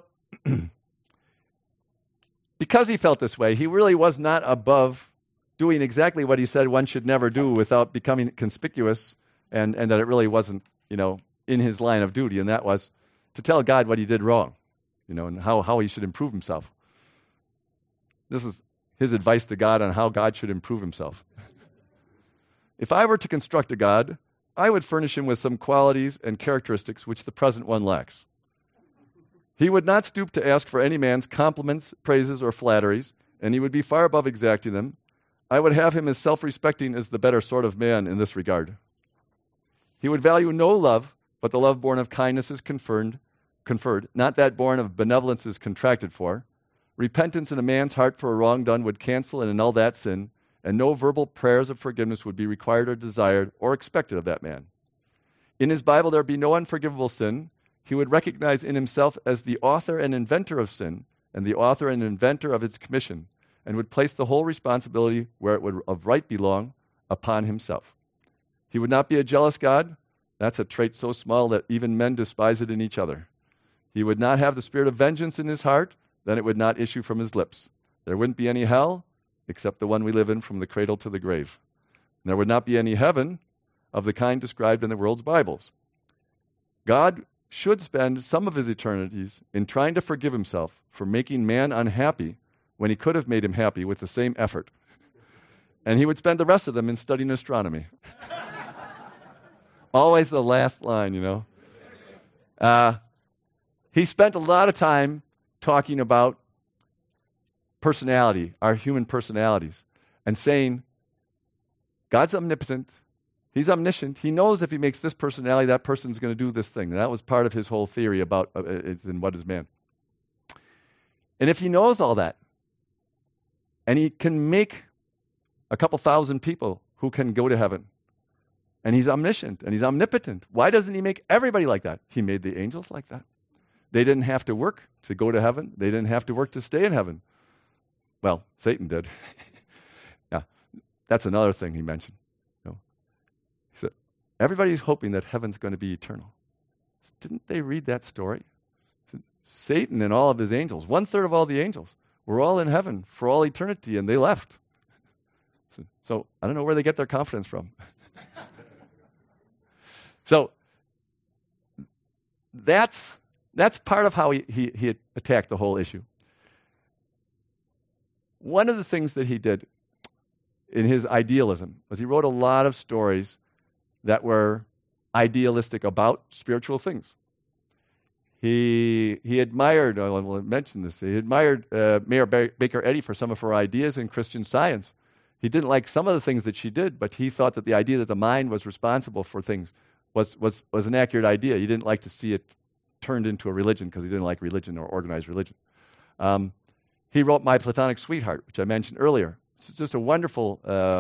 because he felt this way, he really was not above doing exactly what he said one should never do without becoming conspicuous, and that it really wasn't, in his line of duty, and that was to tell God what he did wrong, and how he should improve himself. This is his advice to God on how God should improve himself. If I were to construct a God, I would furnish him with some qualities and characteristics which the present one lacks. He would not stoop to ask for any man's compliments, praises, or flatteries, and he would be far above exacting them. I would have him as self-respecting as the better sort of man in this regard. He would value no love, but the love born of kindness is conferred, not that born of benevolence is contracted for. Repentance in a man's heart for a wrong done would cancel and annul that sin, and no verbal prayers of forgiveness would be required or desired or expected of that man. In his Bible there would be no unforgivable sin. He would recognize in himself as the author and inventor of sin, and the author and inventor of its commission, and would place the whole responsibility where it would of right belong, upon himself. He would not be a jealous God. That's a trait so small that even men despise it in each other. He would not have the spirit of vengeance in his heart, then it would not issue from his lips. There wouldn't be any hell, except the one we live in from the cradle to the grave. And there would not be any heaven of the kind described in the world's Bibles. God should spend some of his eternities in trying to forgive himself for making man unhappy when he could have made him happy with the same effort. And he would spend the rest of them in studying astronomy. Always the last line, He spent a lot of time talking about personality, our human personalities, and saying, God's omnipotent, he's omniscient, he knows if he makes this personality, that person's going to do this thing. And that was part of his whole theory about it's in What is Man. And if he knows all that, and he can make a couple thousand people who can go to heaven, and he's omniscient, and he's omnipotent, why doesn't he make everybody like that? He made the angels like that. They didn't have to work to go to heaven. They didn't have to work to stay in heaven. Well, Satan did. Yeah, that's another thing he mentioned. He said, everybody's hoping that heaven's going to be eternal. Didn't they read that story? Satan and all of his angels, 1/3 of all the angels, were all in heaven for all eternity, and they left. So I don't know where they get their confidence from. So that's part of how he attacked the whole issue. One of the things that he did in his idealism was he wrote a lot of stories that were idealistic about spiritual things. He admired, I will mention this, he admired Mayor Baker Eddy for some of her ideas in Christian Science. He didn't like some of the things that she did, but he thought that the idea that the mind was responsible for things was an accurate idea. He didn't like to see it turned into a religion because he didn't like religion or organized religion. He wrote My Platonic Sweetheart, which I mentioned earlier. It's just a wonderful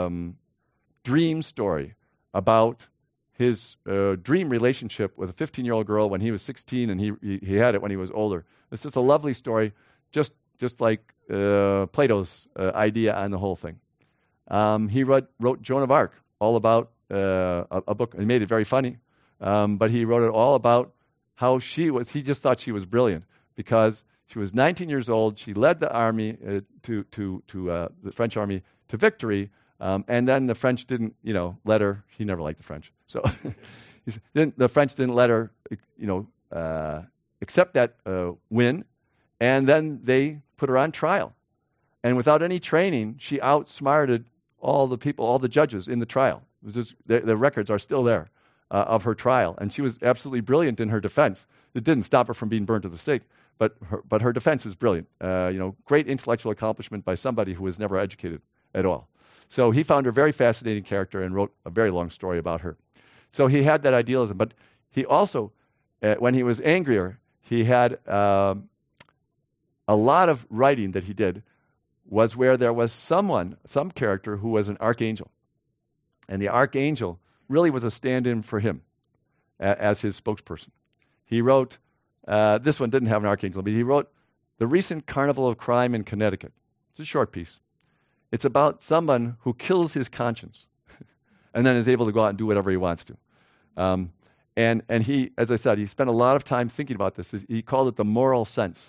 dream story about his dream relationship with a 15-year-old girl when he was 16, and he had it when he was older. It's just a lovely story, just like Plato's idea on the whole thing. He wrote Joan of Arc, all about a book. He made it very funny, but he wrote it all about how he just thought she was brilliant because she was 19 years old. She led the army to the French army to victory, and then the French didn't, let her. He never liked the French, so the French didn't let her, accept that win, and then they put her on trial. And without any training, she outsmarted all the people, all the judges in the trial. It was just, the records are still there of her trial, and she was absolutely brilliant in her defense. It didn't stop her from being burned at the stake, but her defense is brilliant. Great intellectual accomplishment by somebody who was never educated at all. So he found her a very fascinating character and wrote a very long story about her. So he had that idealism, but he also, when he was angrier, he had a lot of writing that he did was where there was some character who was an archangel. And the archangel really was a stand-in for him as his spokesperson. He wrote, this one didn't have an archangel, but he wrote The Recent Carnival of Crime in Connecticut. It's a short piece. It's about someone who kills his conscience and then is able to go out and do whatever he wants to. And he, as I said, he spent a lot of time thinking about this. He called it the moral sense.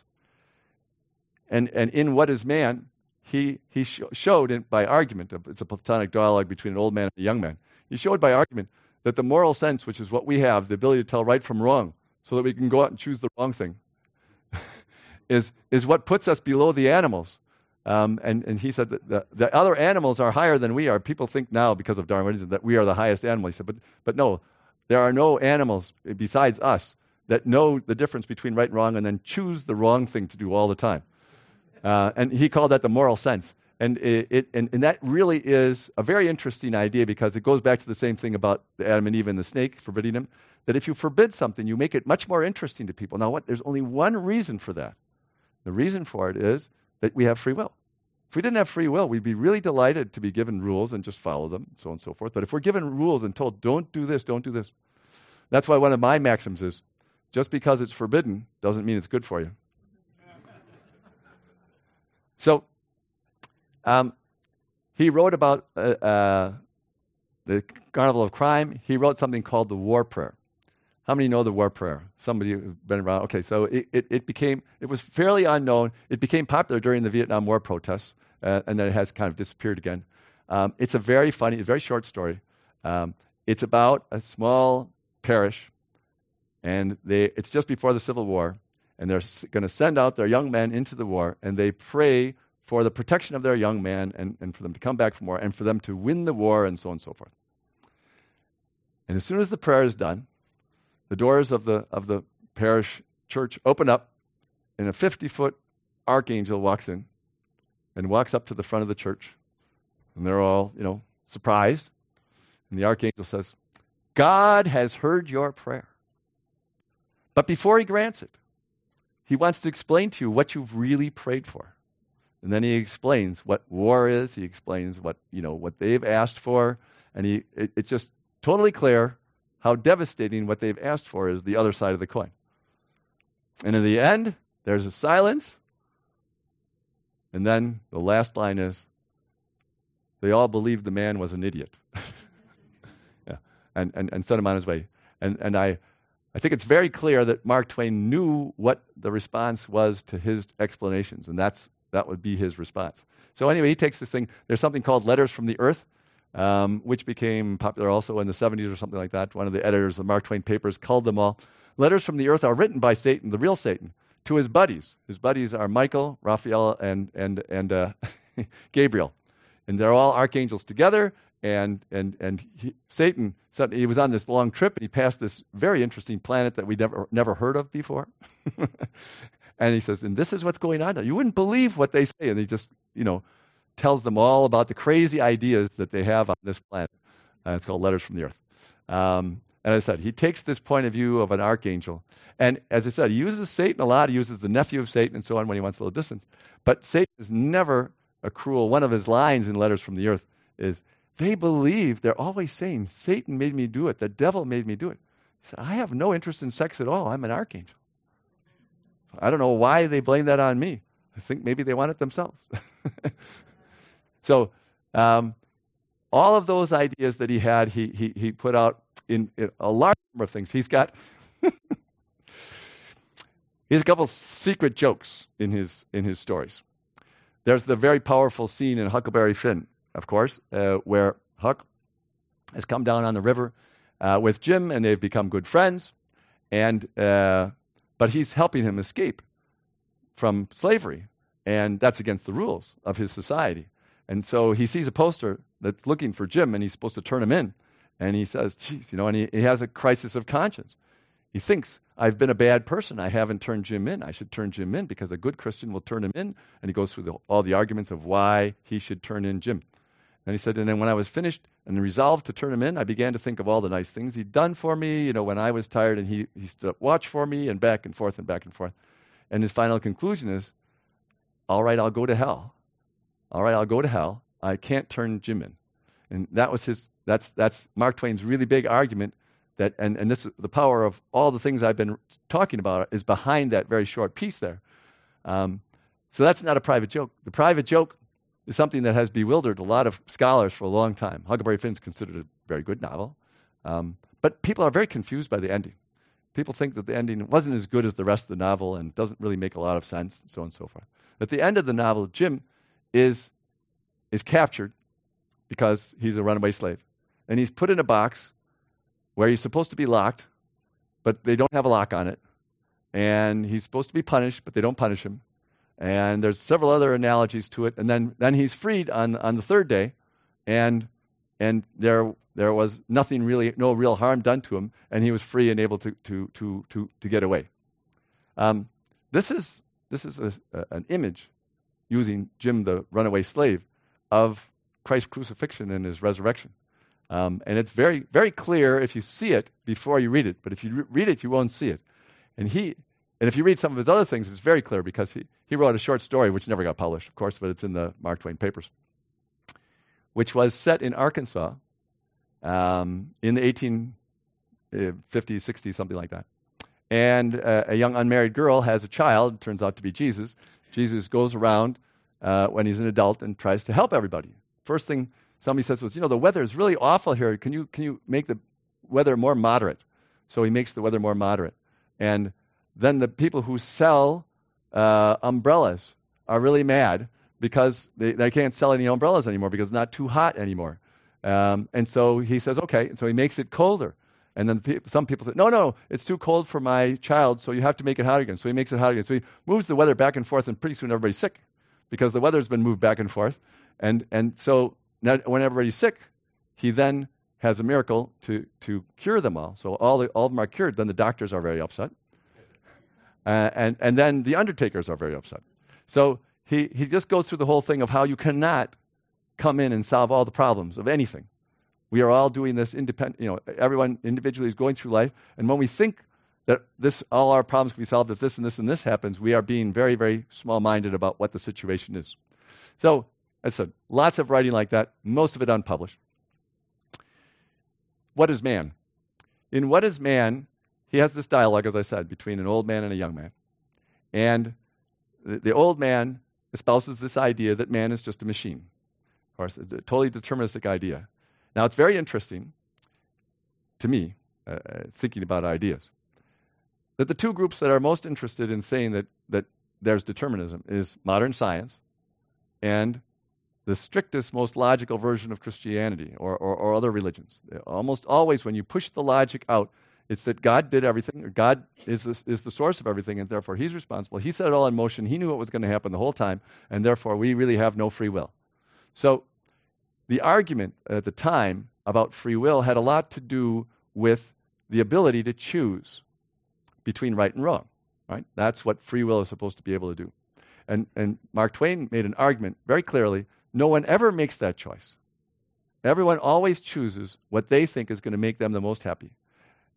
And in What is Man, he showed by argument, it's a Platonic dialogue between an old man and a young man. He showed by argument that the moral sense, which is what we have, the ability to tell right from wrong, so that we can go out and choose the wrong thing, is what puts us below the animals. And he said that the other animals are higher than we are. People think now, because of Darwinism, that we are the highest animal. He said, but no, there are no animals besides us that know the difference between right and wrong and then choose the wrong thing to do all the time. And he called that the moral sense. And that really is a very interesting idea because it goes back to the same thing about Adam and Eve and the snake, forbidding them, that if you forbid something, you make it much more interesting to people. Now, there's only one reason for that. The reason for it is that we have free will. If we didn't have free will, we'd be really delighted to be given rules and just follow them, so on and so forth. But if we're given rules and told, don't do this, don't do this, that's why one of my maxims is, just because it's forbidden doesn't mean it's good for you. So, he wrote about the Carnival of Crime. He wrote something called the War Prayer. How many know the War Prayer? Somebody who's been around. Okay, so it was fairly unknown. It became popular during the Vietnam War protests, and then it has kind of disappeared again. It's a very funny, very short story. It's about a small parish, and it's just before the Civil War, and they're going to send out their young men into the war, and they pray for the protection of their young man and for them to come back from war and for them to win the war and so on and so forth. And as soon as the prayer is done, the doors of the parish church open up, and a 50-foot archangel walks in and walks up to the front of the church. And they're all, surprised. And the archangel says, God has heard your prayer. But before he grants it, he wants to explain to you what you've really prayed for. And then he explains what war is. He explains what they've asked for. And it's just totally clear how devastating what they've asked for is the other side of the coin. And in the end, there's a silence. And then the last line is, they all believed the man was an idiot. Yeah, and sent him on his way. And I think it's very clear that Mark Twain knew what the response was to his explanations, and that would be his response. So anyway, he takes this thing. There's something called Letters from the Earth, which became popular also in the 70s or something like that. One of the editors of the Mark Twain papers called them all. Letters from the Earth are written by Satan, the real Satan, to his buddies. His buddies are Michael, Raphael, and Gabriel. And they're all archangels together. And Satan, he was on this long trip, and he passed this very interesting planet that we never heard of before. And he says, and this is what's going on now. You wouldn't believe what they say. And he just, tells them all about the crazy ideas that they have on this planet. It's called Letters from the Earth. And And as I said, he takes this point of view of an archangel. And as I said, he uses Satan a lot. He uses the nephew of Satan and so on when he wants a little distance. But Satan is never a cruel. One of his lines in Letters from the Earth is, they believe, they're always saying, Satan made me do it. The devil made me do it. He said, I have no interest in sex at all. I'm an archangel. I don't know why they blame that on me. I think maybe they want it themselves. So all of those ideas that he had, he put out in a large number of things. He's got he has a couple secret jokes in his stories. There's the very powerful scene in Huckleberry Finn, of course, where Huck has come down on the river with Jim, and they've become good friends. But he's helping him escape from slavery, and that's against the rules of his society. And so he sees a poster that's looking for Jim, and he's supposed to turn him in. And he says, geez, and he has a crisis of conscience. He thinks, I've been a bad person. I haven't turned Jim in. I should turn Jim in because a good Christian will turn him in. And he goes through all the arguments of why he should turn in Jim. And he said, and then when I was finished and resolved to turn him in, I began to think of all the nice things he'd done for me, when I was tired, and he stood up watch for me, and back and forth and back and forth. And his final conclusion is, all right, I'll go to hell. All right, I'll go to hell. I can't turn Jim in. And that was that's Mark Twain's really big argument, that and this, the power of all the things I've been talking about is behind that very short piece there. So that's not a private joke. The private joke is something that has bewildered a lot of scholars for a long time. Huckleberry Finn is considered a very good novel. But people are very confused by the ending. People think that the ending wasn't as good as the rest of the novel and doesn't really make a lot of sense, and so on and so forth. At the end of the novel, Jim is captured because he's a runaway slave. And he's put in a box where he's supposed to be locked, but they don't have a lock on it. And he's supposed to be punished, but they don't punish him. And there's several other analogies to it. And then he's freed on the third day, and there was nothing really, no real harm done to him, and he was free and able to get away. This is an image using Jim the runaway slave of Christ's crucifixion and his resurrection. And it's very, very clear if you see it before you read it. But if you read it, you won't see it. And if you read some of his other things, it's very clear because he wrote a short story, which never got published, of course, but it's in the Mark Twain papers, which was set in Arkansas in the 1850s, 60s, something like that. And a young unmarried girl has a child, turns out to be Jesus. Jesus goes around when he's an adult and tries to help everybody. First thing somebody says was, the weather is really awful here. Can you make the weather more moderate? So he makes the weather more moderate. And then the people who sell umbrellas are really mad because they can't sell any umbrellas anymore because it's not too hot anymore. And so he says, okay. And so he makes it colder. And then some people say, no, it's too cold for my child, so you have to make it hot again. So he makes it hot again. So he moves the weather back and forth, and pretty soon everybody's sick because the weather's been moved back and forth. And so now when everybody's sick, he then has a miracle to cure them all. So all of them are cured. Then the doctors are very upset. And then the undertakers are very upset. So he just goes through the whole thing of how you cannot come in and solve all the problems of anything. We are all doing this independent, everyone individually is going through life. And when we think that all our problems can be solved if this and this and this happens, we are being very, very small-minded about what the situation is. So, as I said, lots of writing like that, most of it unpublished. What is man? In What is Man, he has this dialogue, as I said, between an old man and a young man. And the old man espouses this idea that man is just a machine. Of course, a totally deterministic idea. Now, it's very interesting to me, thinking about ideas, that the two groups that are most interested in saying that there's determinism is modern science and the strictest, most logical version of Christianity or other religions. Almost always when you push the logic out, it's that God did everything, or God is the source of everything, and therefore he's responsible. He set it all in motion. He knew what was going to happen the whole time, and therefore we really have no free will. So the argument at the time about free will had a lot to do with the ability to choose between right and wrong. Right? That's what free will is supposed to be able to do. And Mark Twain made an argument very clearly. No one ever makes that choice. Everyone always chooses what they think is going to make them the most happy.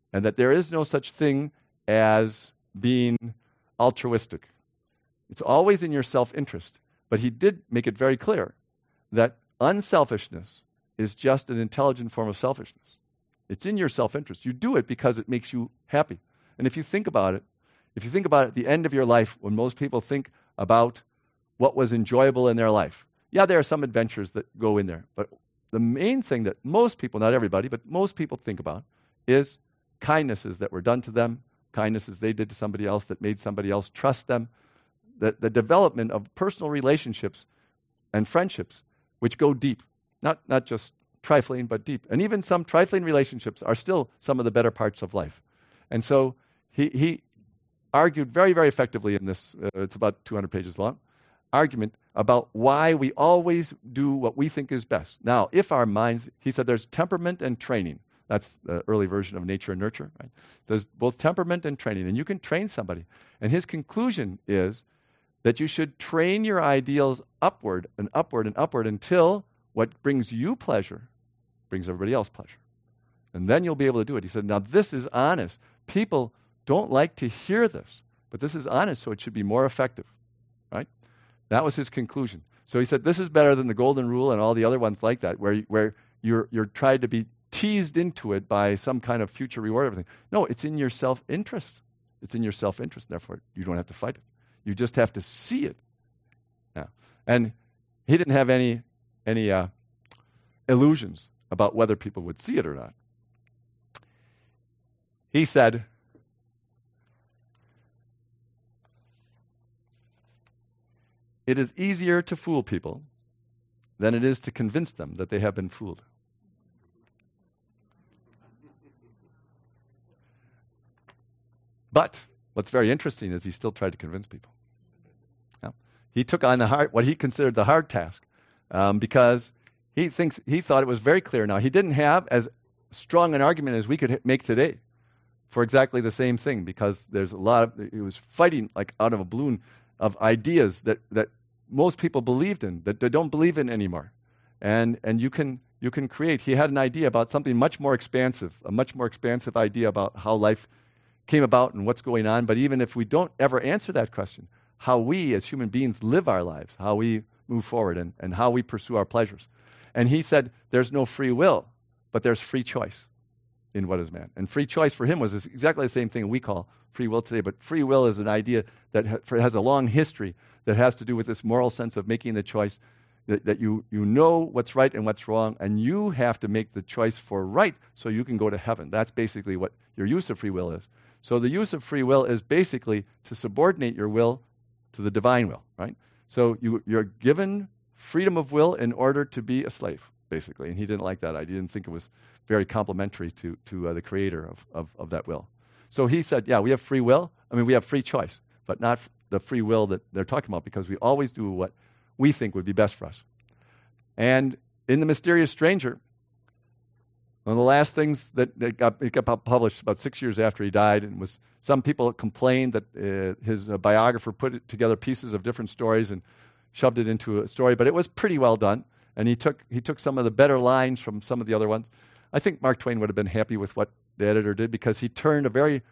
and that there is no such thing as being altruistic. It's always in your self-interest. But he did make it very clear that unselfishness is just an intelligent form of selfishness. It's in your self-interest. You do it because it makes you happy. And if you think about it, at the end of your life, when most people think about what was enjoyable in their life, yeah, there are some adventures that go in there, but the main thing that most people, not everybody, but most people think about is kindnesses that were done to them, kindnesses they did to somebody else that made somebody else trust them, the development of personal relationships and friendships which go deep, not just trifling, but deep. And even some trifling relationships are still some of the better parts of life. And so he argued very, very effectively in this, it's about 200 pages long, argument about why we always do what we think is best. Now, if our minds, he said there's temperament and training. That's the early version of nature and nurture, right? There's both temperament and training, and you can train somebody. And his conclusion is that you should train your ideals upward and upward and upward until what brings you pleasure brings everybody else pleasure. And then you'll be able to do it. He said, now this is honest. People don't like to hear this, but this is honest, so it should be more effective, right? That was his conclusion. So he said, this is better than the golden rule and all the other ones like that, where you're trying to be teased into it by some kind of future reward or everything. No, it's in your self-interest. It's in your self-interest, therefore you don't have to fight it. You just have to see it. Yeah. And he didn't have any illusions about whether people would see it or not. He said, it is easier to fool people than it is to convince them that they have been fooled. But what's very interesting is he still tried to convince people. Now, he took on what he considered the hard task because he thought it was very clear. Now, he didn't have as strong an argument as we could make today for exactly the same thing, because there's a lot of, he was fighting like out of a balloon of ideas that most people believed in, that they don't believe in anymore. And you can create, he had an idea about something much more expansive, a much more expansive idea about how life came about and what's going on. But even if we don't ever answer that question, how we as human beings live our lives, how we move forward and how we pursue our pleasures. And he said there's no free will, but there's free choice in what is man. And free choice for him was exactly the same thing we call free will today. But free will is an idea that has a long history that has to do with this moral sense of making the choice that you know what's right and what's wrong, and you have to make the choice for right so you can go to heaven. That's basically what your use of free will is. So the use of free will is basically to subordinate your will to the divine will, right? So you're given freedom of will in order to be a slave, basically. And he didn't like that idea. He didn't think it was very complimentary to the creator of that will. So he said, yeah, we have free will. I mean, we have free choice, but not the free will that they're talking about, because we always do what we think would be best for us. And in The Mysterious Stranger, one of the last things that got published about 6 years after he died, and was some people complained that his biographer put together pieces of different stories and shoved it into a story, but it was pretty well done. And he took some of the better lines from some of the other ones. I think Mark Twain would have been happy with what the editor did, because he turned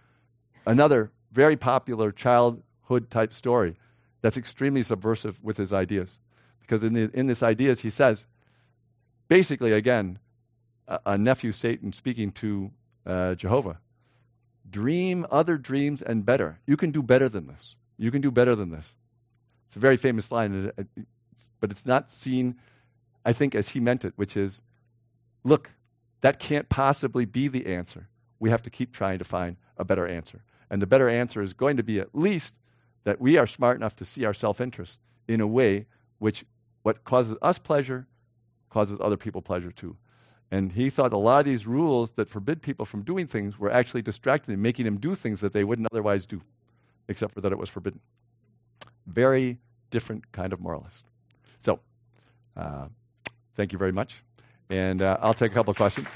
another very popular childhood type story that's extremely subversive with his ideas. Because in this ideas, he says, basically, again, a nephew Satan speaking to Jehovah, dream other dreams and better. You can do better than this. You can do better than this. It's a very famous line, but it's not seen, I think, as he meant it, which is, look, that can't possibly be the answer. We have to keep trying to find a better answer. And the better answer is going to be at least that we are smart enough to see our self-interest in a way which what causes us pleasure causes other people pleasure too. And he thought a lot of these rules that forbid people from doing things were actually distracting them, making them do things that they wouldn't otherwise do, except for that it was forbidden. Very different kind of moralist. So, thank you very much. And I'll take a couple of questions.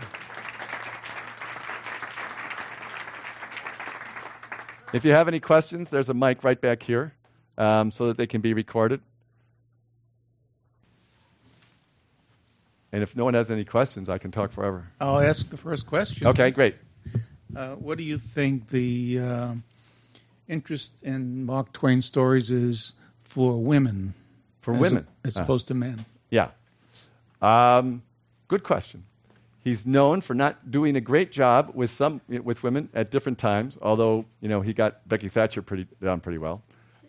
If you have any questions, there's a mic right back here so that they can be recorded. And if no one has any questions, I can talk forever. I'll ask the first question. Okay, great. What do you think the interest in Mark Twain stories is for women? For women? As opposed to men? Yeah. Good question. He's known for not doing a great job with women at different times, although, he got Becky Thatcher down pretty well.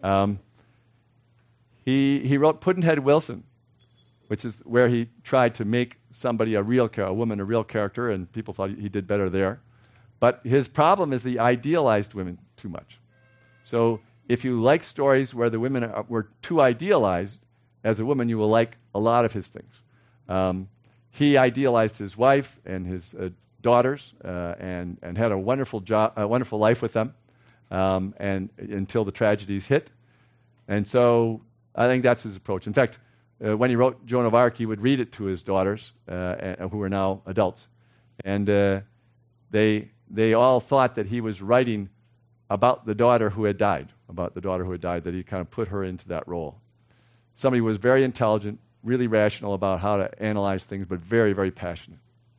He wrote Pudd'nhead Wilson, which is where he tried to make somebody a woman a real character, and people thought he did better there. But his problem is he idealized women too much. So if you like stories where the women were too idealized, as a woman, you will like a lot of his things. He idealized his wife and his daughters, and had a wonderful life with them, and until the tragedies hit. And so I think that's his approach. In fact, when he wrote Joan of Arc, he would read it to his daughters, who are now adults, and they all thought that he was writing about the daughter who had died, that he kind of put her into that role. Somebody who was very intelligent, really rational about how to analyze things, but very, very passionate.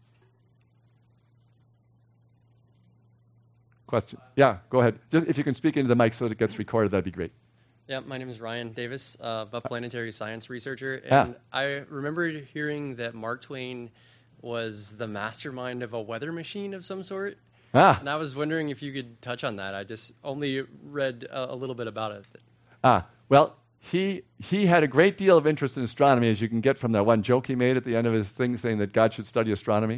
Question? Yeah, go ahead. Just if you can speak into the mic so that it gets recorded, that'd be great. Yeah, my name is Ryan Davis, a planetary science researcher, and I remember hearing that Mark Twain was the mastermind of a weather machine of some sort. And I was wondering if you could touch on that. I just only read a little bit about it. Well, he had a great deal of interest in astronomy, as you can get from that one joke he made at the end of his thing saying that God should study astronomy.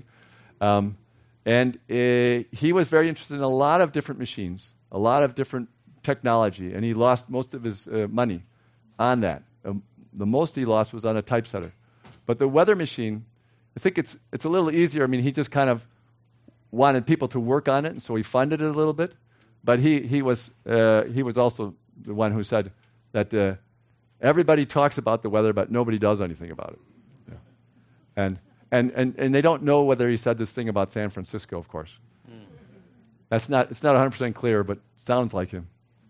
And he was very interested in a lot of different machines, a lot of different technology, and he lost most of his money on that. The most he lost was on a typesetter. But the weather machine, I think it's a little easier. I mean, he just kind of wanted people to work on it, and so he funded it a little bit. But he was also the one who said that everybody talks about the weather, but nobody does anything about it. Yeah. And they don't know whether he said this thing about San Francisco, of course. It's not 100% clear, but sounds like him.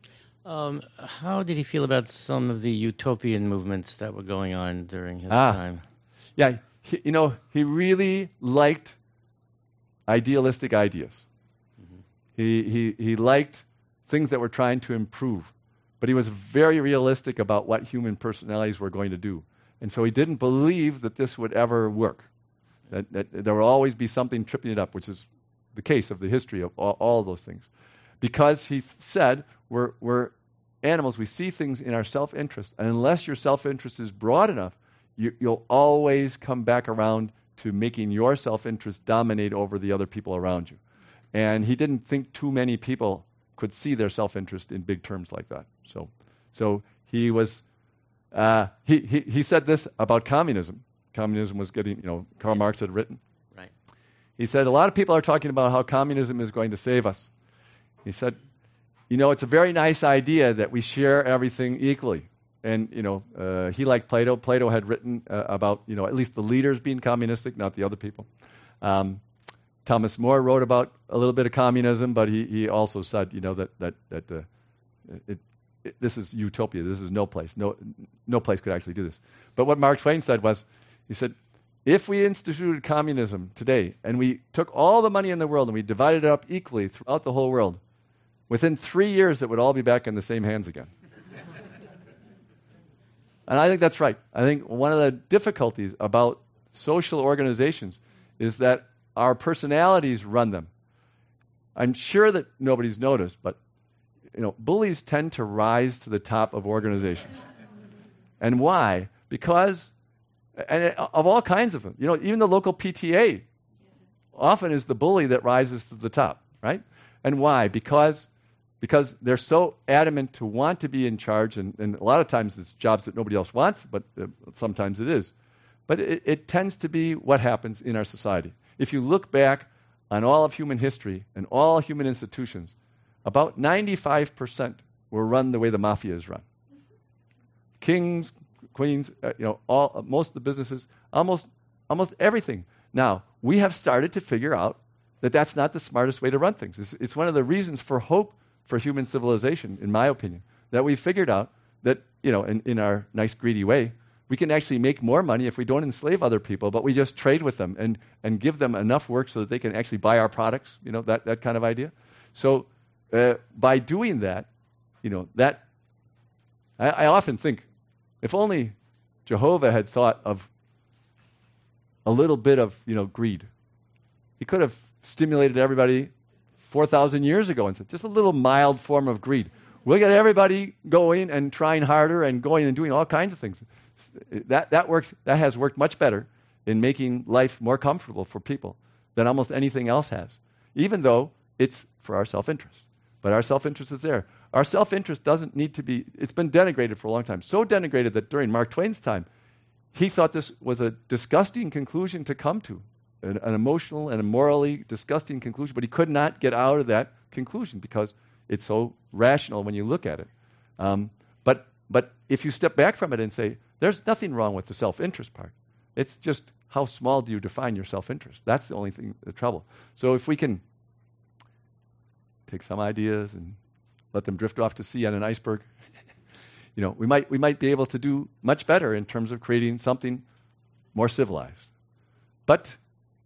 How did he feel about some of the utopian movements that were going on during his time? Yeah, he really liked idealistic ideas. Mm-hmm. He liked things that were trying to improve, but he was very realistic about what human personalities were going to do. And so he didn't believe that this would ever work, that there will always be something tripping it up, which is the case of the history of all those things. Because he said, we're animals, we see things in our self-interest, and unless your self-interest is broad enough, you'll always come back around to making your self-interest dominate over the other people around you. And he didn't think too many people could see their self-interest in big terms like that. So he was, he said this about communism. Communism was getting, Karl Marx had written. Right. He said, a lot of people are talking about how communism is going to save us. He said, it's a very nice idea that we share everything equally. And, he liked Plato. Plato had written about, at least the leaders being communistic, not the other people. Thomas More wrote about a little bit of communism, but he also said, that this is utopia. This is no place. No place could actually do this. But what Mark Twain said was, he said, if we instituted communism today and we took all the money in the world and we divided it up equally throughout the whole world, within 3 years it would all be back in the same hands again. And I think that's right. I think one of the difficulties about social organizations is that our personalities run them. I'm sure that nobody's noticed, but bullies tend to rise to the top of organizations. And why? Because, of all kinds of them, even the local PTA often is the bully that rises to the top, right? And why? Because they're so adamant to want to be in charge, and a lot of times it's jobs that nobody else wants, but sometimes it is. But it tends to be what happens in our society. If you look back on all of human history and all human institutions, about 95% were run the way the mafia is run. Kings, queens, most of the businesses, almost everything. Now, we have started to figure out that that's not the smartest way to run things. It's one of the reasons for hope for human civilization, in my opinion, that we figured out that, in our nice greedy way, We can actually make more money if we don't enslave other people, but we just trade with them and give them enough work so that they can actually buy our products, that kind of idea. So by doing that, I often think, if only Jehovah had thought of a little bit of, greed. He could have stimulated everybody 4,000 years ago and said, just a little mild form of greed. We'll get everybody going and trying harder and going and doing all kinds of things. That works. That has worked much better in making life more comfortable for people than almost anything else has, even though it's for our self-interest. But our self-interest is there. Our self-interest doesn't need to be, it's been denigrated for a long time. So denigrated that during Mark Twain's time, he thought this was a disgusting conclusion to come to, an emotional and a morally disgusting conclusion, but he could not get out of that conclusion because it's so rational when you look at it. But if you step back from it and say, there's nothing wrong with the self-interest part. It's just how small do you define your self-interest? That's the only thing, the trouble. So if we can take some ideas and let them drift off to sea on an iceberg, we might be able to do much better in terms of creating something more civilized. But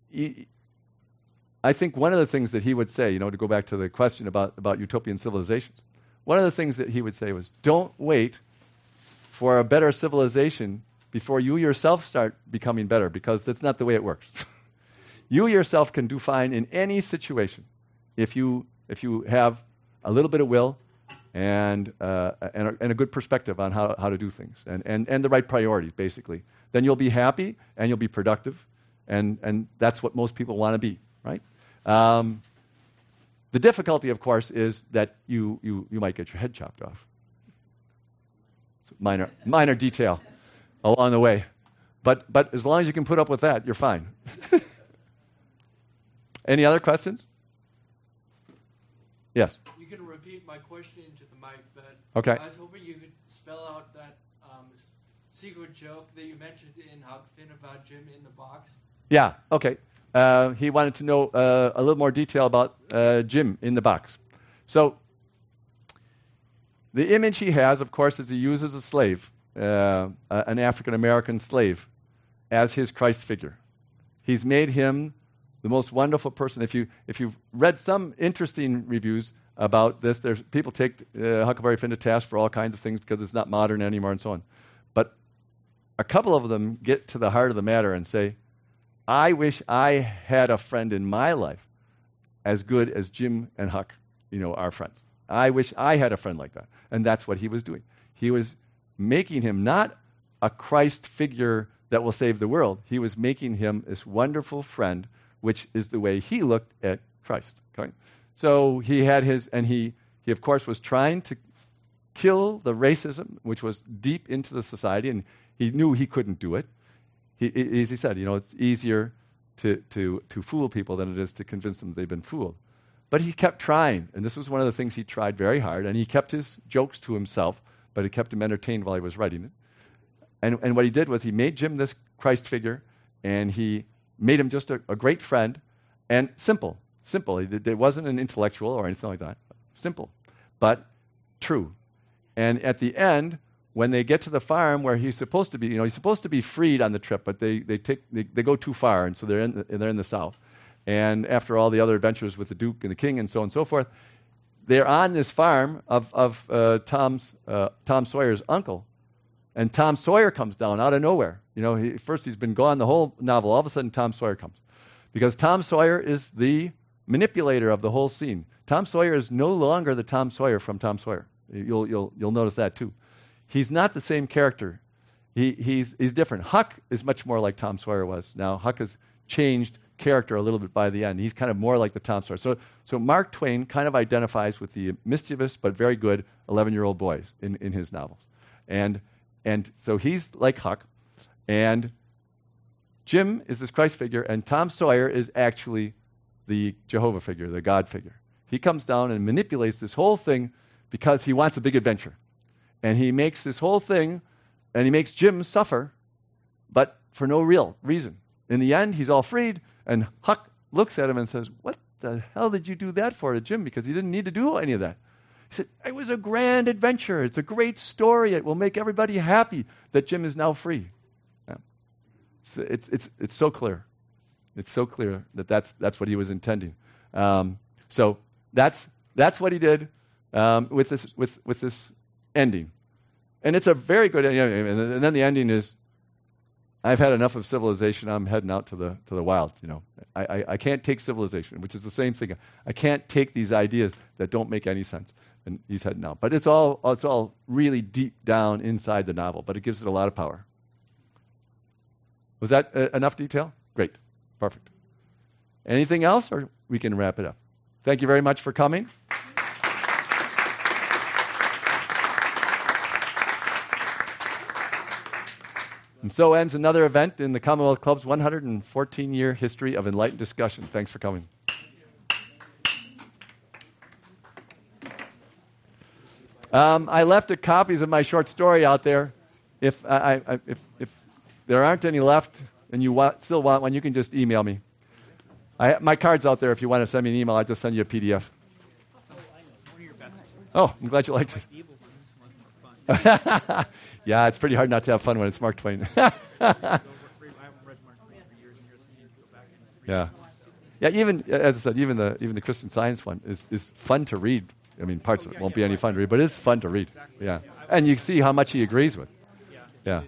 I think one of the things that he would say, to go back to the question about utopian civilizations, one of the things that he would say was, don't wait for a better civilization before you yourself start becoming better, because that's not the way it works. You yourself can do fine in any situation if you have a little bit of will and a good perspective on how to do things and the right priorities, basically. Then you'll be happy and you'll be productive, and that's what most people want to be, right? The difficulty, of course, is that you might get your head chopped off. Minor detail along the way. But as long as you can put up with that, you're fine. Any other questions? Yes. You can repeat my question into the mic, but okay. I was hoping you could spell out that secret joke that you mentioned in Huck Finn about Jim in the box. Yeah, okay. He wanted to know a little more detail about Jim in the box. So the image he has, of course, is he uses a slave, an African-American slave, as his Christ figure. He's made him the most wonderful person. If you've read some interesting reviews about this, people take Huckleberry Finn to task for all kinds of things because it's not modern anymore and so on. But a couple of them get to the heart of the matter and say, I wish I had a friend in my life as good as Jim and Huck, our friends. I wish I had a friend like that. And that's what he was doing. He was making him not a Christ figure that will save the world. He was making him this wonderful friend, which is the way he looked at Christ. Okay? So he had he of course was trying to kill the racism, which was deep into the society, and he knew he couldn't do it. As he said, it's easier to fool people than it is to convince them they've been fooled. But he kept trying, and this was one of the things he tried very hard, and he kept his jokes to himself, but it kept him entertained while he was writing it. And what he did was he made Jim this Christ figure, and he made him just a great friend, and simple. It wasn't an intellectual or anything like that. Simple, but true. And at the end, when they get to the farm where he's supposed to be, he's supposed to be freed on the trip, but they go too far, and so they're in the South. And after all the other adventures with the Duke and the King and so on and so forth, they're on this farm of Tom Sawyer's uncle, and Tom Sawyer comes down out of nowhere. First he's been gone the whole novel. All of a sudden, Tom Sawyer comes, because Tom Sawyer is the manipulator of the whole scene. Tom Sawyer is no longer the Tom Sawyer from Tom Sawyer. You'll notice that too. He's not the same character. He's different. Huck is much more like Tom Sawyer was. Now Huck has changed character a little bit by the end. He's kind of more like the Tom Sawyer. So Mark Twain kind of identifies with the mischievous but very good 11-year-old boys in his novels. And so he's like Huck, and Jim is this Christ figure, and Tom Sawyer is actually the Jehovah figure, the God figure. He comes down and manipulates this whole thing because he wants a big adventure. And he makes this whole thing, and he makes Jim suffer, but for no real reason. In the end, he's all freed, and Huck looks at him and says, what the hell did you do that for to Jim? Because he didn't need to do any of that. He said, it was a grand adventure. It's a great story. It will make everybody happy that Jim is now free. Yeah. It's so clear. It's so clear that that's what he was intending. So that's what he did with this ending. And it's a very good ending. And then the ending is, I've had enough of civilization. I'm heading out to the wilds. I can't take civilization, which is the same thing. I can't take these ideas that don't make any sense. And he's heading out. But it's all really deep down inside the novel. But it gives it a lot of power. Was that enough detail? Great, perfect. Anything else, or we can wrap it up? Thank you very much for coming. And so ends another event in the Commonwealth Club's 114-year history of enlightened discussion. Thanks for coming. I left copies of my short story out there. If there aren't any left and you still want one, you can just email me. My card's out there if you want to send me an email. I'll just send you a PDF. Oh, I'm glad you liked it. Yeah, it's pretty hard not to have fun when it's Mark Twain. Yeah. Yeah, even, as I said, even the Christian Science one is fun to read. I mean, parts of it won't be any fun to read, but it's fun to read. Yeah. And you see how much he agrees with. Yeah.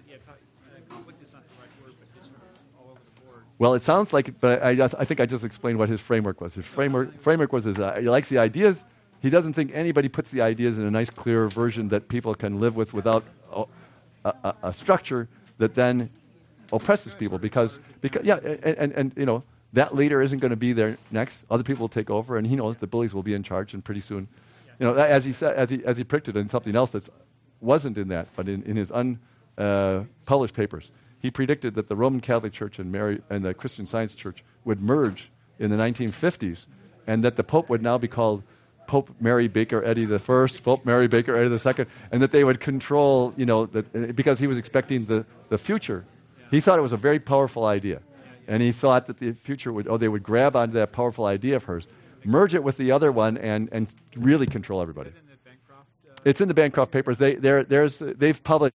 Well, it sounds like it, but I think I just explained what his framework was. His framework was he likes the ideas. He doesn't think anybody puts the ideas in a nice, clear version that people can live with without a structure that then oppresses people. Because and that leader isn't going to be there next. Other people will take over, and he knows the bullies will be in charge, and pretty soon, as he said, as he predicted in something else that wasn't in that, but in his unpublished papers, he predicted that the Roman Catholic Church and the Christian Science Church would merge in the 1950s, and that the Pope would now be called Pope Mary Baker Eddy I, Pope Mary Baker Eddy II, and that they would control, because he was expecting the future. He thought it was a very powerful idea, and he thought that the future they would grab onto that powerful idea of hers, merge it with the other one, and really control everybody. It's in the Bancroft papers. They've published